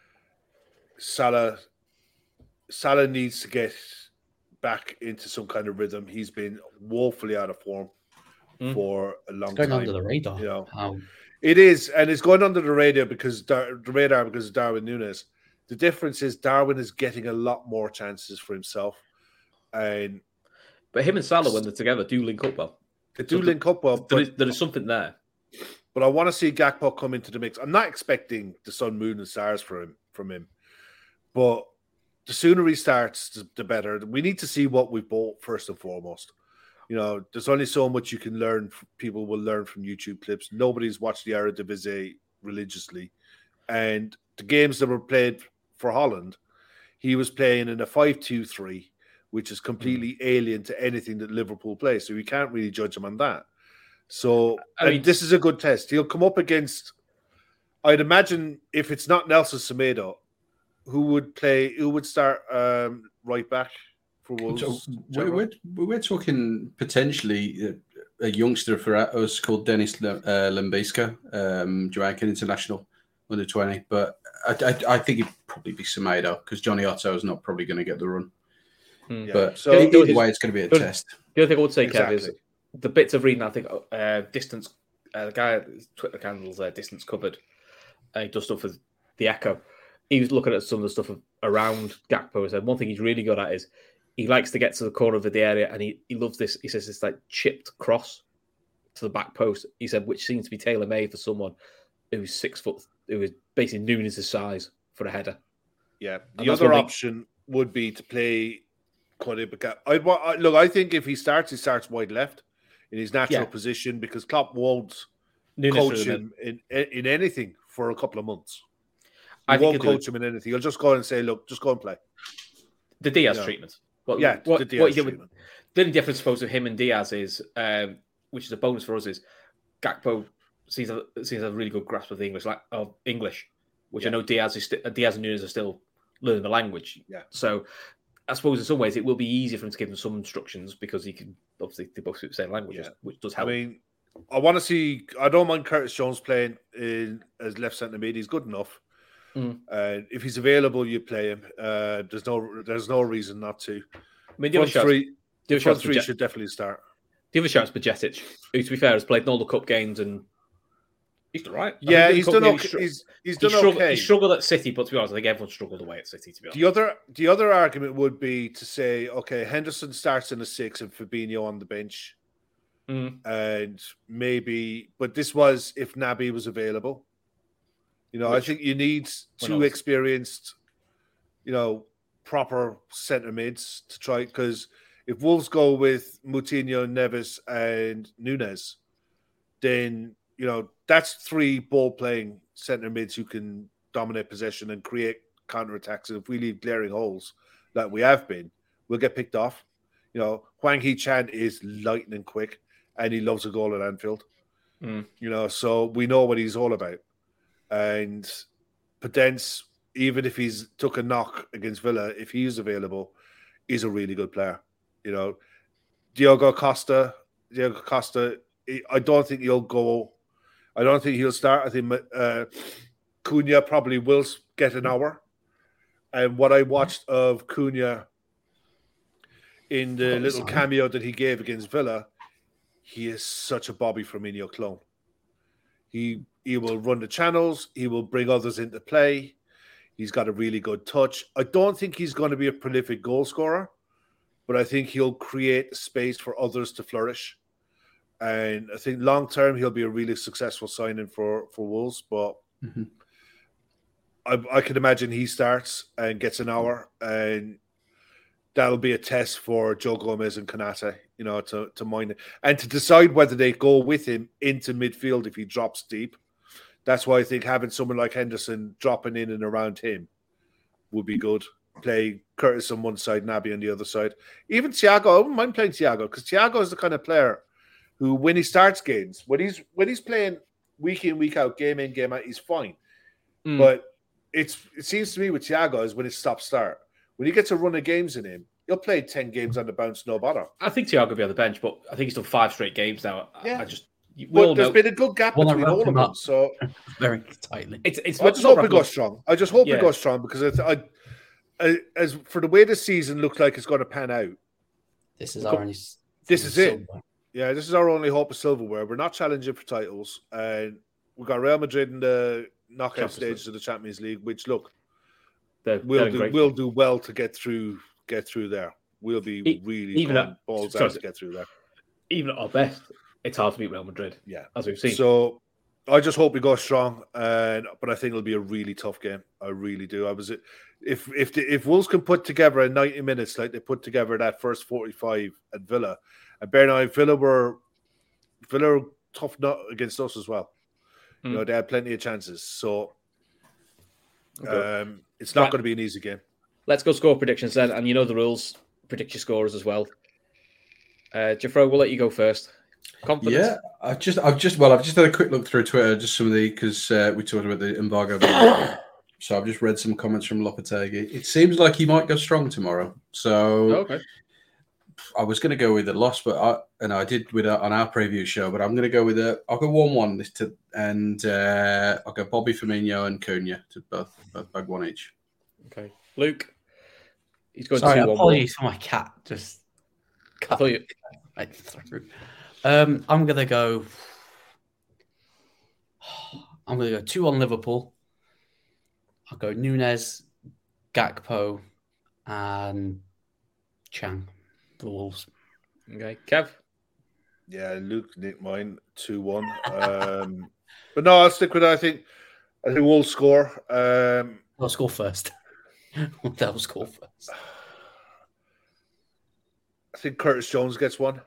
Salah Salah needs to get back into some kind of rhythm. He's been woefully out of form Mm. for a long It's going time. under the radar. you know. How It is, and it's going under the radar because Dar- the radar because of Darwin Nunes. The difference is Darwin is getting a lot more chances for himself, and But him and Salah, when they're together, do link up well. they do So link up well. There But, is, there is something there. but I want to see Gakpo come into the mix. I'm not expecting the sun, moon, and stars for him from him, but the sooner he starts, the, the better. We need to see what we bought first and foremost. You know, there's only so much you can learn. People will learn from YouTube clips. Nobody's watched the Eredivisie religiously, and the games that were played for Holland, he was playing in a five two three, which is completely mm. alien to anything that Liverpool plays. So we can't really judge him on that. So I mean, this is a good test. He'll come up against. I'd imagine if it's not Nelson Semedo, who would play? Who would start um, right back for Wolves? So we're, we're, we're talking potentially a, a youngster for us called Dennis uh, Lambiska, um, Jamaican international under twenty. But I, I, I think it'd probably be Semedo because Johnny Otto is not probably going to get the run. Hmm. Yeah. But So either it- way, it's going to be a but- test. The other thing I would say, Exactly. Kev, is the bits of reading, I think, uh, distance, uh, the guy, his Twitter handles uh, distance covered, uh, he does stuff with the Echo. He was looking at some of the stuff around Gakpo and said one thing he's really good at is he likes to get to the corner of the area and he, he loves this. He says it's like chipped cross to the back post. He said, which seems to be tailor made for someone who's six foot, who is basically Nunes' size for a header. Yeah, And the that's other what we- option would be to play Quadripica. I'd wa- I, look. I think if he starts, he starts wide left in his natural Yeah. position because Klopp won't Nunes coach through the him in in anything for a couple of months. He I think won't he'll do coach him in anything. He'll just go and say, "Look, just go and play." the Diaz Yeah. treatment. What, Yeah, what, the Diaz what he did with- treatment. the only difference, I suppose, with him and Diaz is, um, which is a bonus for us, is Gakpo sees a sees a really good grasp of the English, like of English, which I Yeah. know Diaz is st- Diaz and Nunes are still learning the language. Yeah. So I suppose in some ways it will be easier for him to give them some instructions because he can obviously they both speak the same language, Yeah. which does I help. mean, I want to see. I don't mind Curtis Jones playing in as left centre mid. He's good enough. Mm. Uh, if he's available, you play him. Uh, there's no there's no reason not to. I mean, the other Front shout, three, the other front shout's three Bajet- should definitely start. the other shout's Bajcetic, who, to be fair, has played in all the cup games and he's done right. I Yeah, think he's the done cup game, okay. str- He's he's he done struggled, okay. he struggled at City, but to be honest, I think everyone struggled away at City. To be honest, The other the other argument would be to say, okay, Henderson starts in the six and Fabinho on the bench, Mm. and maybe, but this was if Naby was available. You know, Which- I think you need when two else? experienced, you know, proper centre mids to try, because if Wolves go with Moutinho, Neves, and Nunes, then you know that's three ball playing centre mids who can dominate possession and create counter attacks. And if we leave glaring holes like we have been, we'll get picked off. You know, Hwang Hee-chan is lightning quick, and he loves a goal at Anfield. Mm. You know, so we know what he's all about. And Podence, even if he's took a knock against Villa, if he's available, is a really good player. You know, Diogo Costa, Diogo Costa, I don't think he'll go. I don't think he'll start. I think uh, Cunha probably will get an hour. And what I watched of Cunha in the Oh, little sorry. cameo that he gave against Villa, he is such a Bobby Firmino clone. He he will run the channels. He will bring others into play. He's got a really good touch. I don't think he's going to be a prolific goal scorer, but I think he'll create space for others to flourish. And I think long term he'll be a really successful signing for, for Wolves. But Mm-hmm. I, I can imagine he starts and gets an hour, and that'll be a test for Joe Gomez and Kanate, you know, to, to mine it and to decide whether they go with him into midfield if he drops deep. That's why I think having someone like Henderson dropping in and around him would be good. Play Curtis on one side, Naby on the other side. Even Thiago, I wouldn't mind playing Thiago because Thiago is the kind of player who, when he starts games, when he's when he's playing week in, week out, game in, game out, he's fine. Mm. But it's it seems to me with Thiago is when it's stop start. When he gets a run of games in him, he'll play ten games on the bounce, no bother. I think Thiago will be on the bench, but I think he's done five straight games now. I- Yeah. I just we But all there's know been a good gap Well, I between wrapped all of him them. up. So very tightly. it's it's. I just it's hope not we go wrapped up. strong. I just hope Yeah. we go strong because it's, I, I, as for the way the season looks like it's going to pan out. This is our only. This is it. Yeah, this is our only hope of silverware. We're not challenging for titles, and we've got Real Madrid in the knockout Champions stages of the Champions League, which look, They're, we'll they're in do great we'll form. do well to get through get through there. We'll be E- really even going at- balls sorry, out to get through there. Even at our best, it's hard to beat Real Madrid, Yeah. as we've seen. So I just hope we go strong, and but I think it'll be a really tough game. I really do. I was if if the, if Wolves can put together a ninety minutes like they put together that first forty-five at Villa, and bear in mind Villa were Villa were tough nut against us as well. Mm. You know, they had plenty of chances. So Okay. um, it's not Right. going to be an easy game. Let's go score predictions then, and you know the rules. Predict your scores as well. Uh, Jeffro, we'll let you go first. Confidence? Yeah, I've just, I've just, well, I've just had a quick look through Twitter, just some of the because uh, we talked about the embargo. video. So I've just read some comments from Lopetegui. It seems like he might go strong tomorrow. So Okay. I was going to go with a loss, but I and I did with a, on our preview show. But I'm going to go with a. I'll go one-one this to, and uh, I'll go Bobby Firmino and Cunha to both both bag one each. Okay. Luke, he's going Sorry, to two one. apologies for my cat. Just I thought you. right through. Um, I'm gonna go. I'm gonna go two on Liverpool. I'll go Nunes, Gakpo, and Chang. The Wolves. Okay. Kev? Yeah, Luke nicked mine two one. Um, but no, I'll stick with it. I think I think we'll score. Um, I'll score first. They'll score first. I think Curtis Jones gets one.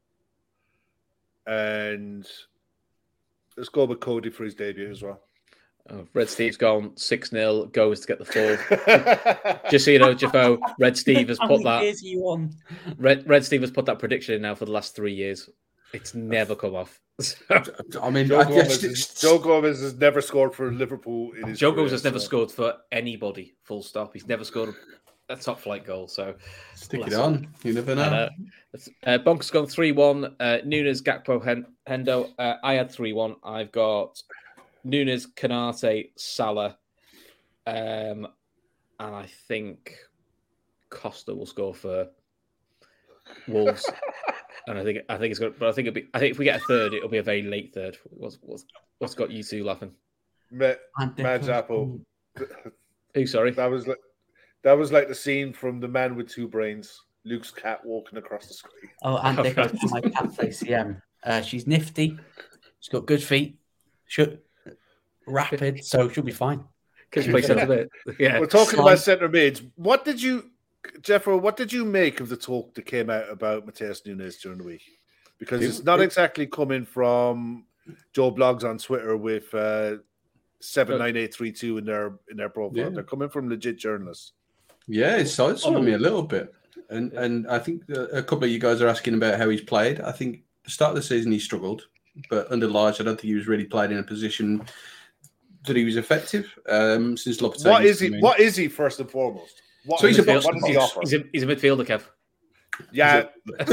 And let's go with Cody for his debut as well. Oh, Red Steve's gone six nil, goes to get the fourth. Just so you know, Jeffo, Red Steve has How put many that. years are you on? Red, Red Steve has put that prediction in now for the last three years. It's never come off. I mean, Joe I Gomez, guess is, Joe Gomez has never scored for Liverpool in his Joe career, Gomez has never so- scored for anybody, full stop. He's never scored a top flight goal. So Stick bless it him. on. You never know. Uh, uh, Bonk's gone three one. Uh, Nunes, Gakpo, Hen- Hendo. Uh, I had three one. I've got Nunes, Canate, Salah. Um, and I think Costa will score for Wolves. And I think I think it's good, but I think it'll be. I think if we get a third, it'll be a very late third. What's what's, what's got you two laughing? Ma- Mad's apple. Who? Sorry, That was like that was like the scene from The Man with Two Brains. Luke's cat walking across the screen. Oh, and there goes my cat play C M. Uh, she's nifty. She's got good feet. Should rapid, so she'll be fine. Because play centre mid. Yeah, We're talking Slime. about centre mids. What did you, Jeffro? What did you make of the talk that came out about Mateus Nunes during the week? Because It- it's not it- exactly coming from Joe Blogs on Twitter with uh, seven nine eight three two in their in their profile. Yeah. They're coming from legit journalists. Yeah, it's sideswiped me a little bit. And and I think a couple of you guys are asking about how he's played. I think the start of the season he struggled, but under Lodge, I don't think he was really played in a position that he was effective. Um, since Lopetegui What is he? came in. What is he first and foremost? What, So he's a what box- does he offer? He's a, he's a midfielder, Kev. Yeah,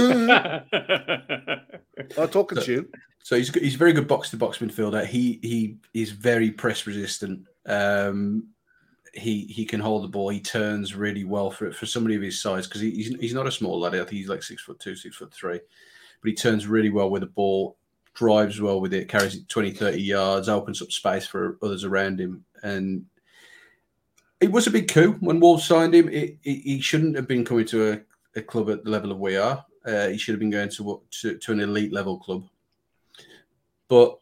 yeah, I'm talking to you. So he's he's a very good box to box midfielder. He he is very press resistant. Um, he he can hold the ball. He turns really well for for somebody of his size because he, he's he's not a small lad. I think he's like six foot two, six foot three, but he turns really well with the ball. Drives well with it. Carries it twenty, thirty yards. Opens up space for others around him. And it was a big coup when Wolves signed him. It, it, he shouldn't have been coming to a, a club at the level of we are. Uh, he should have been going to, to to an elite level club. But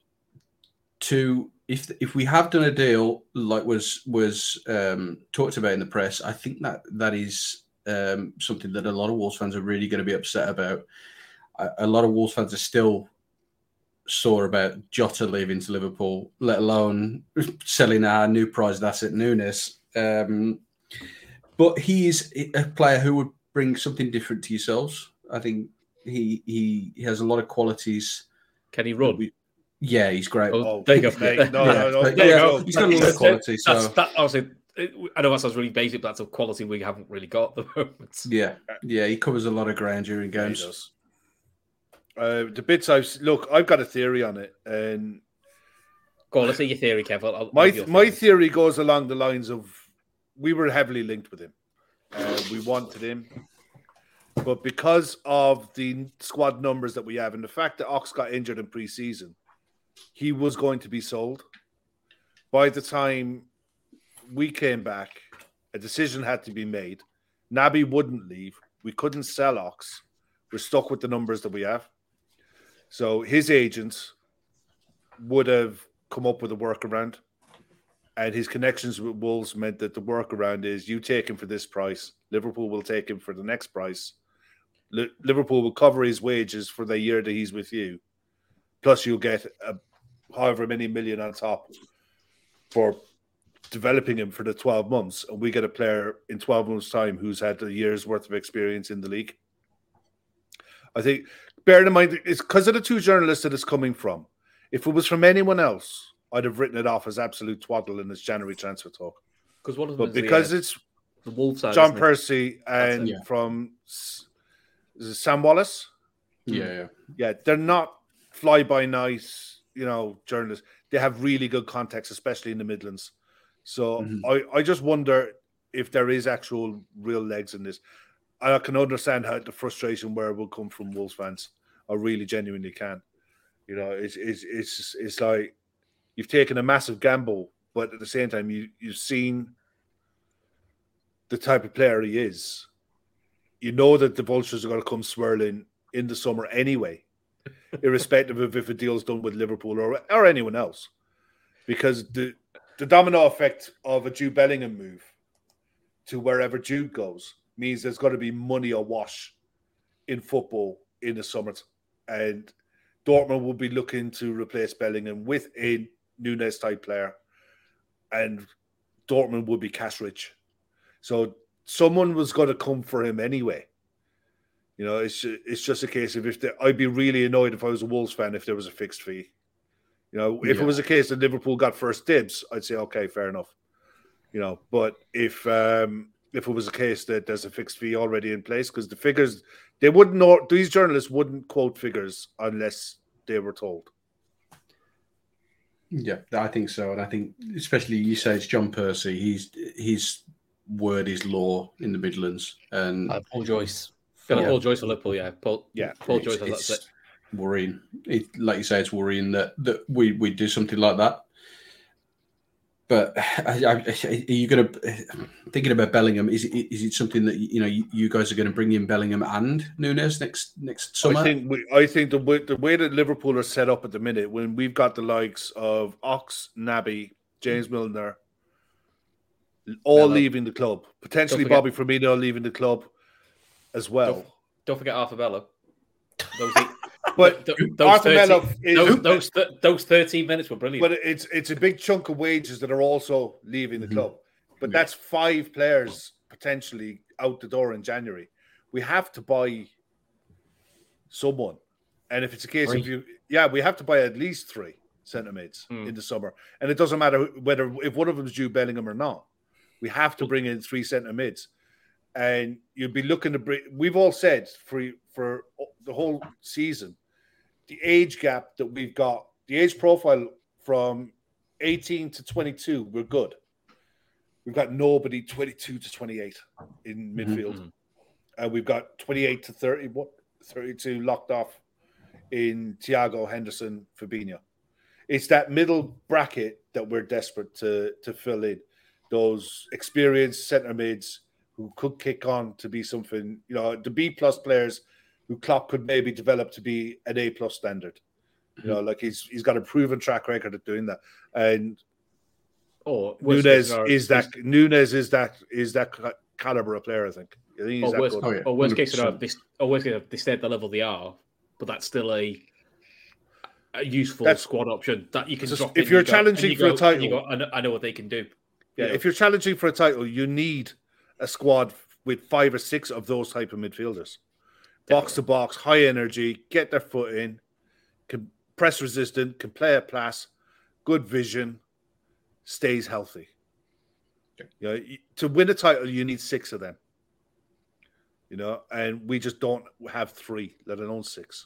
to if if we have done a deal like was was um, talked about in the press, I think that that is um, something that a lot of Wolves fans are really going to be upset about. A, a lot of Wolves fans are still sore about Jota leaving to Liverpool, let alone selling our new prized asset Nunes. Um, but he is a player who would bring something different to yourselves. I think he he, he has a lot of qualities. Can he run? We, yeah, he's great. Oh, there you go. mate, no, no, no, But there yeah, you go. he's got a lot of quality. So That's, that, honestly, I know that sounds really basic, but that's a quality we haven't really got at the moment. yeah, yeah, he covers a lot of ground during Yeah, he games. does. Uh, the bits I've look, I've got a theory on it, and Go on, let's see your theory, Kev. I'll, I'll my give you your my theory. theory goes along the lines of we were heavily linked with him. Uh, we wanted him, but because of the squad numbers that we have and the fact that Ox got injured in pre-season, he was going to be sold. By the time we came back, a decision had to be made. Naby wouldn't leave. We couldn't sell Ox. We're stuck with the numbers that we have. So his agents would have come up with a workaround, and his connections with Wolves meant that the workaround is you take him for this price. Liverpool will take him for the next price. Li- Liverpool will cover his wages for the year that he's with you. Plus you'll get a, however many million on top for developing him for the twelve months. And we get a player in twelve months' time who's had a year's worth of experience in the league. I think, bearing in mind, it's because of the two journalists that it's coming from. If it was from anyone else, I'd have written it off as absolute twaddle in this January transfer talk. Because one of them But is because the, uh, it's the Wolves side, John isn't it? Percy and it. Yeah. from S- is it Sam Wallace, Yeah, yeah. yeah, they're not fly-by-night, you know, journalists. They have really good context, especially in the Midlands. So Mhm. I, I just wonder if there is actual real legs in this. I can understand how the frustration where it will come from Wolves fans. I really genuinely can. You know, it's it's it's it's like you've taken a massive gamble, but at the same time, you you've seen the type of player he is. You know that the vultures are going to come swirling in the summer anyway, irrespective of if a deal's done with Liverpool or or anyone else, because the the domino effect of a Jude Bellingham move to wherever Jude goes means there's got to be money awash in football in the summer, and Dortmund will be looking to replace Bellingham with a Nunes type player, and Dortmund would be cash rich. So someone was going to come for him anyway. You know, it's it's just a case of if they, I'd be really annoyed if I was a Wolves fan if there was a fixed fee. You know, if Yeah. it was a case that Liverpool got first dibs, I'd say okay, fair enough. You know, but if um, if it was a case that there's a fixed fee already in place, because the figures they wouldn't know. These journalists wouldn't quote figures unless they were told. Yeah, I think so, and I think especially you say it's John Percy. He's his word is law in the Midlands, and Uh, Paul Joyce. Phil, Yeah. Paul Joyce for Liverpool, yeah. Paul, Yeah, Paul it's, Joyce, that's it's it. worrying. It, like you say, it's worrying that, that we we do something like that. But I, I, are you going to thinking about Bellingham? Is it is it something that you know you, you guys are going to bring in Bellingham and Nunes next next summer? I think we, I think the way, the way that Liverpool are set up at the minute, when we've got the likes of Ox, Naby, James Milner, all Bello. leaving the club, potentially Don't Bobby Firmino leaving the club as well. Don't, don't forget Arthur Bello. Those, But th- those, Arthur thirty, Melo is, those, those, th- those thirteen minutes were brilliant. but it's it's a big chunk of wages that are also leaving the Mhm. club. But Yeah. that's five players potentially out the door in January. We have to buy someone, and if it's a case Three. of you, yeah, we have to buy at least three centre mids Hmm. in the summer, and it doesn't matter whether if one of them is due Bellingham or not. We have to bring in three centre mids, and you'd be looking to bring. We've all said for for the whole season, the age gap that we've got, the age profile from eighteen to twenty-two, we're good. We've got nobody twenty-two to twenty-eight in midfield. Mhm. And we've got twenty-eight to thirty, what, thirty-two locked off in Thiago, Henderson, Fabinho. It's that middle bracket that we're desperate to, to fill in. Those experienced centre mids who could kick on to be something, you know, the B plus players who Klopp could maybe develop to be an A plus standard. You know, like he's he's got a proven track record of doing that. And Or worst Nunes case scenario, is that Nunes is that is that ca- caliber of player, I think. I think he's Or that worst, good. Oh, yeah. or worst case one hundred scenario, they, or worst case, they stay at the level they are, but that's still a a useful That's- squad option that you can It's just- drop if in, you're you go- challenging and you for a go- and you title- go, I know, I know what they can do. Yeah, You know, if you're challenging for a title, you need a squad with five or six of those type of midfielders. Box to box, high energy, get their foot in, can press resistant, can play a pass, good vision, stays healthy. You know, y- to win a title, you need six of them. You know, and we just don't have three, let alone six.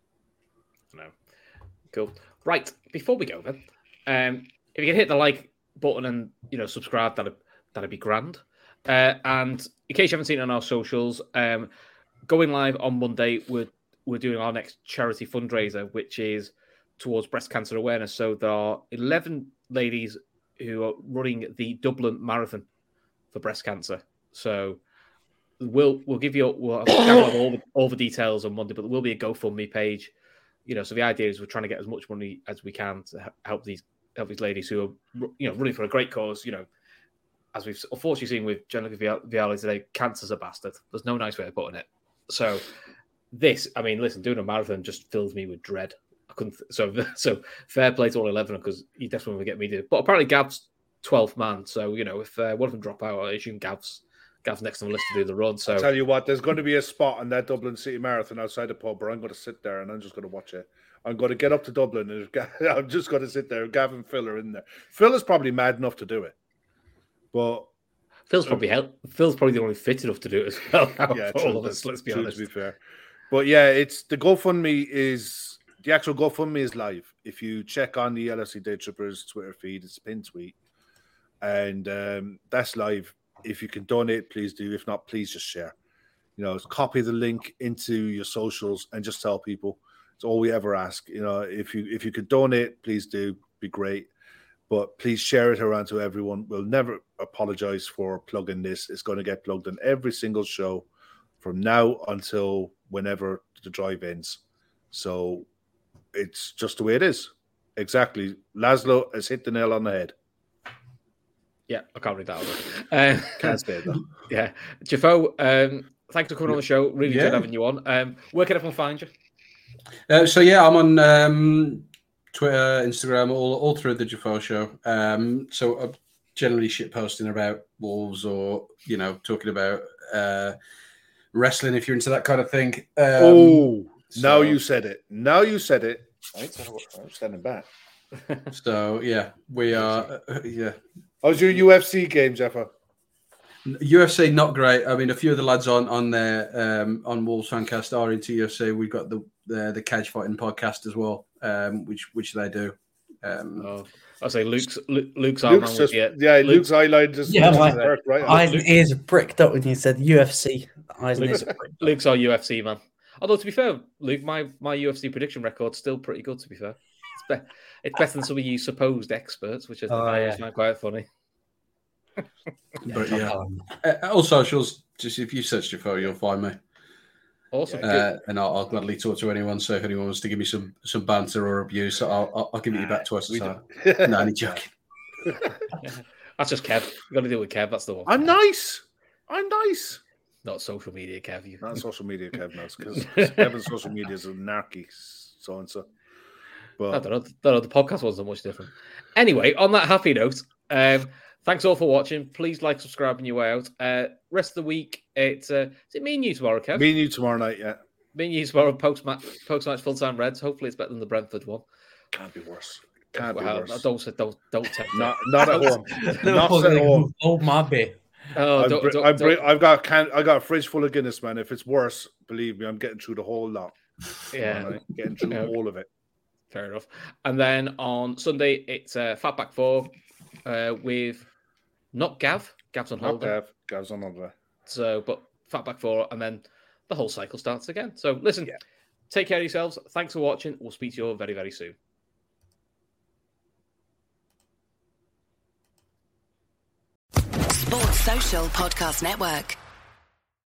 No. Cool. Right. Before we go then, um, if you can hit the like button and you know subscribe, that'd that'd be grand. Uh, and in case you haven't seen it on our socials, um, going live on Monday, we're we're doing our next charity fundraiser, which is towards breast cancer awareness. So there are eleven ladies who are running the Dublin Marathon for breast cancer. So we'll we'll give you we'll have all the, all the details on Monday, but there will be a GoFundMe page. You know, so the idea is we're trying to get as much money as we can to help these help these ladies who are you know running for a great cause. You know, as we've unfortunately seen with Jennifer Vialli today, cancer's a bastard. There's no nice way of putting it. So this, I mean, listen, doing a marathon just fills me with dread. I couldn't. So so fair play to all eleven because you definitely want to get me to it. But apparently Gav's twelfth man. So you know, if uh, one of them drop out, I assume Gav's Gav's next on the list to do the run. So I'll tell you what, there's going to be a spot on that Dublin City Marathon outside the pub where I'm going to sit there and I'm just going to watch it. I'm going to get up to Dublin and if, I'm just going to sit there. Gav and Phil are in there. Phil is probably mad enough to do it, but Phil's probably help. Phil's probably the only fit enough to do it as well. yeah, for true, all of us. Let's be true, honest. To be fair, but yeah, it's the GoFundMe is the actual GoFundMe is live. If you check on the L F C Day Trippers Twitter feed, it's a pinned tweet, and um, that's live. If you can donate, please do. If not, please just share. You know, copy the link into your socials and just tell people. It's all we ever ask. You know, if you if you could donate, please do. Be great. But please share it around to everyone. We'll never apologize for plugging this. It's going to get plugged in every single show from now until whenever the drive ends. So it's just the way it is. Exactly. Laszlo has hit the nail on the head. Yeah, I can't read that over. Um, Can't say it though. yeah. Jafo, um, thanks for coming on the show. Really Yeah. enjoyed having you on. Um, where can everyone find you? Uh, so yeah, I'm on um, Twitter, Instagram, all all through the Jafo Show. Um, so I'm generally shit posting about Wolves or you know talking about uh, wrestling if you're into that kind of thing. Um, Oh, so- now you said it. Now you said it. I'm standing back. So yeah, we are. Uh, yeah, How's your U F C game, Jeffa? U F C not great. I mean, a few of the lads on on there um, on Wolves Fancast are into U F C. We've got the the, the Cage Fighting podcast as well, um, which which they do. Um, oh, I say Luke's Luke's our Luke's man just, with the, yeah, Luke, Luke's eyeline just Yeah, just my- work, right? Eyes and ears are pricked up when you said U F C. Eyes and ears are pricked up. Luke's our U F C man. Although to be fair, Luke, my my U F C prediction record's still pretty good. To be fair, it's, be- it's better than some of you supposed experts, which I think Oh, I always yeah. find quite funny. but yeah, Um, uh, all socials. Just if you search Jafar, you'll find me. Awesome. Uh, and I'll, I'll gladly talk to anyone. So if anyone wants to give me some some banter or abuse, I'll I'll, I'll give it you back twice We as hard. don't- No, only joking. That's just Kev. You got to deal with Kev. That's the one. I'm nice. I'm nice. Not social media, Kev. You. Not social media, Kevin, because Kevin's social media is anarchy, so and so. I But don't know. don't know. The podcast wasn't much different. Anyway, on that happy note, um, thanks all for watching. Please like, subscribe on your way out. Uh, rest of the week, it's uh, is it me and you tomorrow, Kev? me and you tomorrow night, yeah, Me and you tomorrow. Post match, post match, full time Reds. Hopefully, it's better than the Brentford one. can't be worse. Can't be Well, worse. don't say don't don't tempt me. Not not at home. Not Liverpool's at gonna home. hold my beer. Oh, I'm don't, br- don't, I'm br- don't- I've got a can. I got a fridge full of Guinness, man. If it's worse, believe me, I'm getting through the whole lot. yeah. Tomorrow night, getting through Okay. all of it. Fair enough. And then on Sunday, it's uh, Fatback Four uh, with not Gav. Gav's on Not holiday. Gav. Gav's on holiday. So, but Fatback Four, and then the whole cycle starts again. So, listen, Yeah. take care of yourselves. Thanks for watching. We'll speak to you all very, very soon. Sports Social Podcast Network.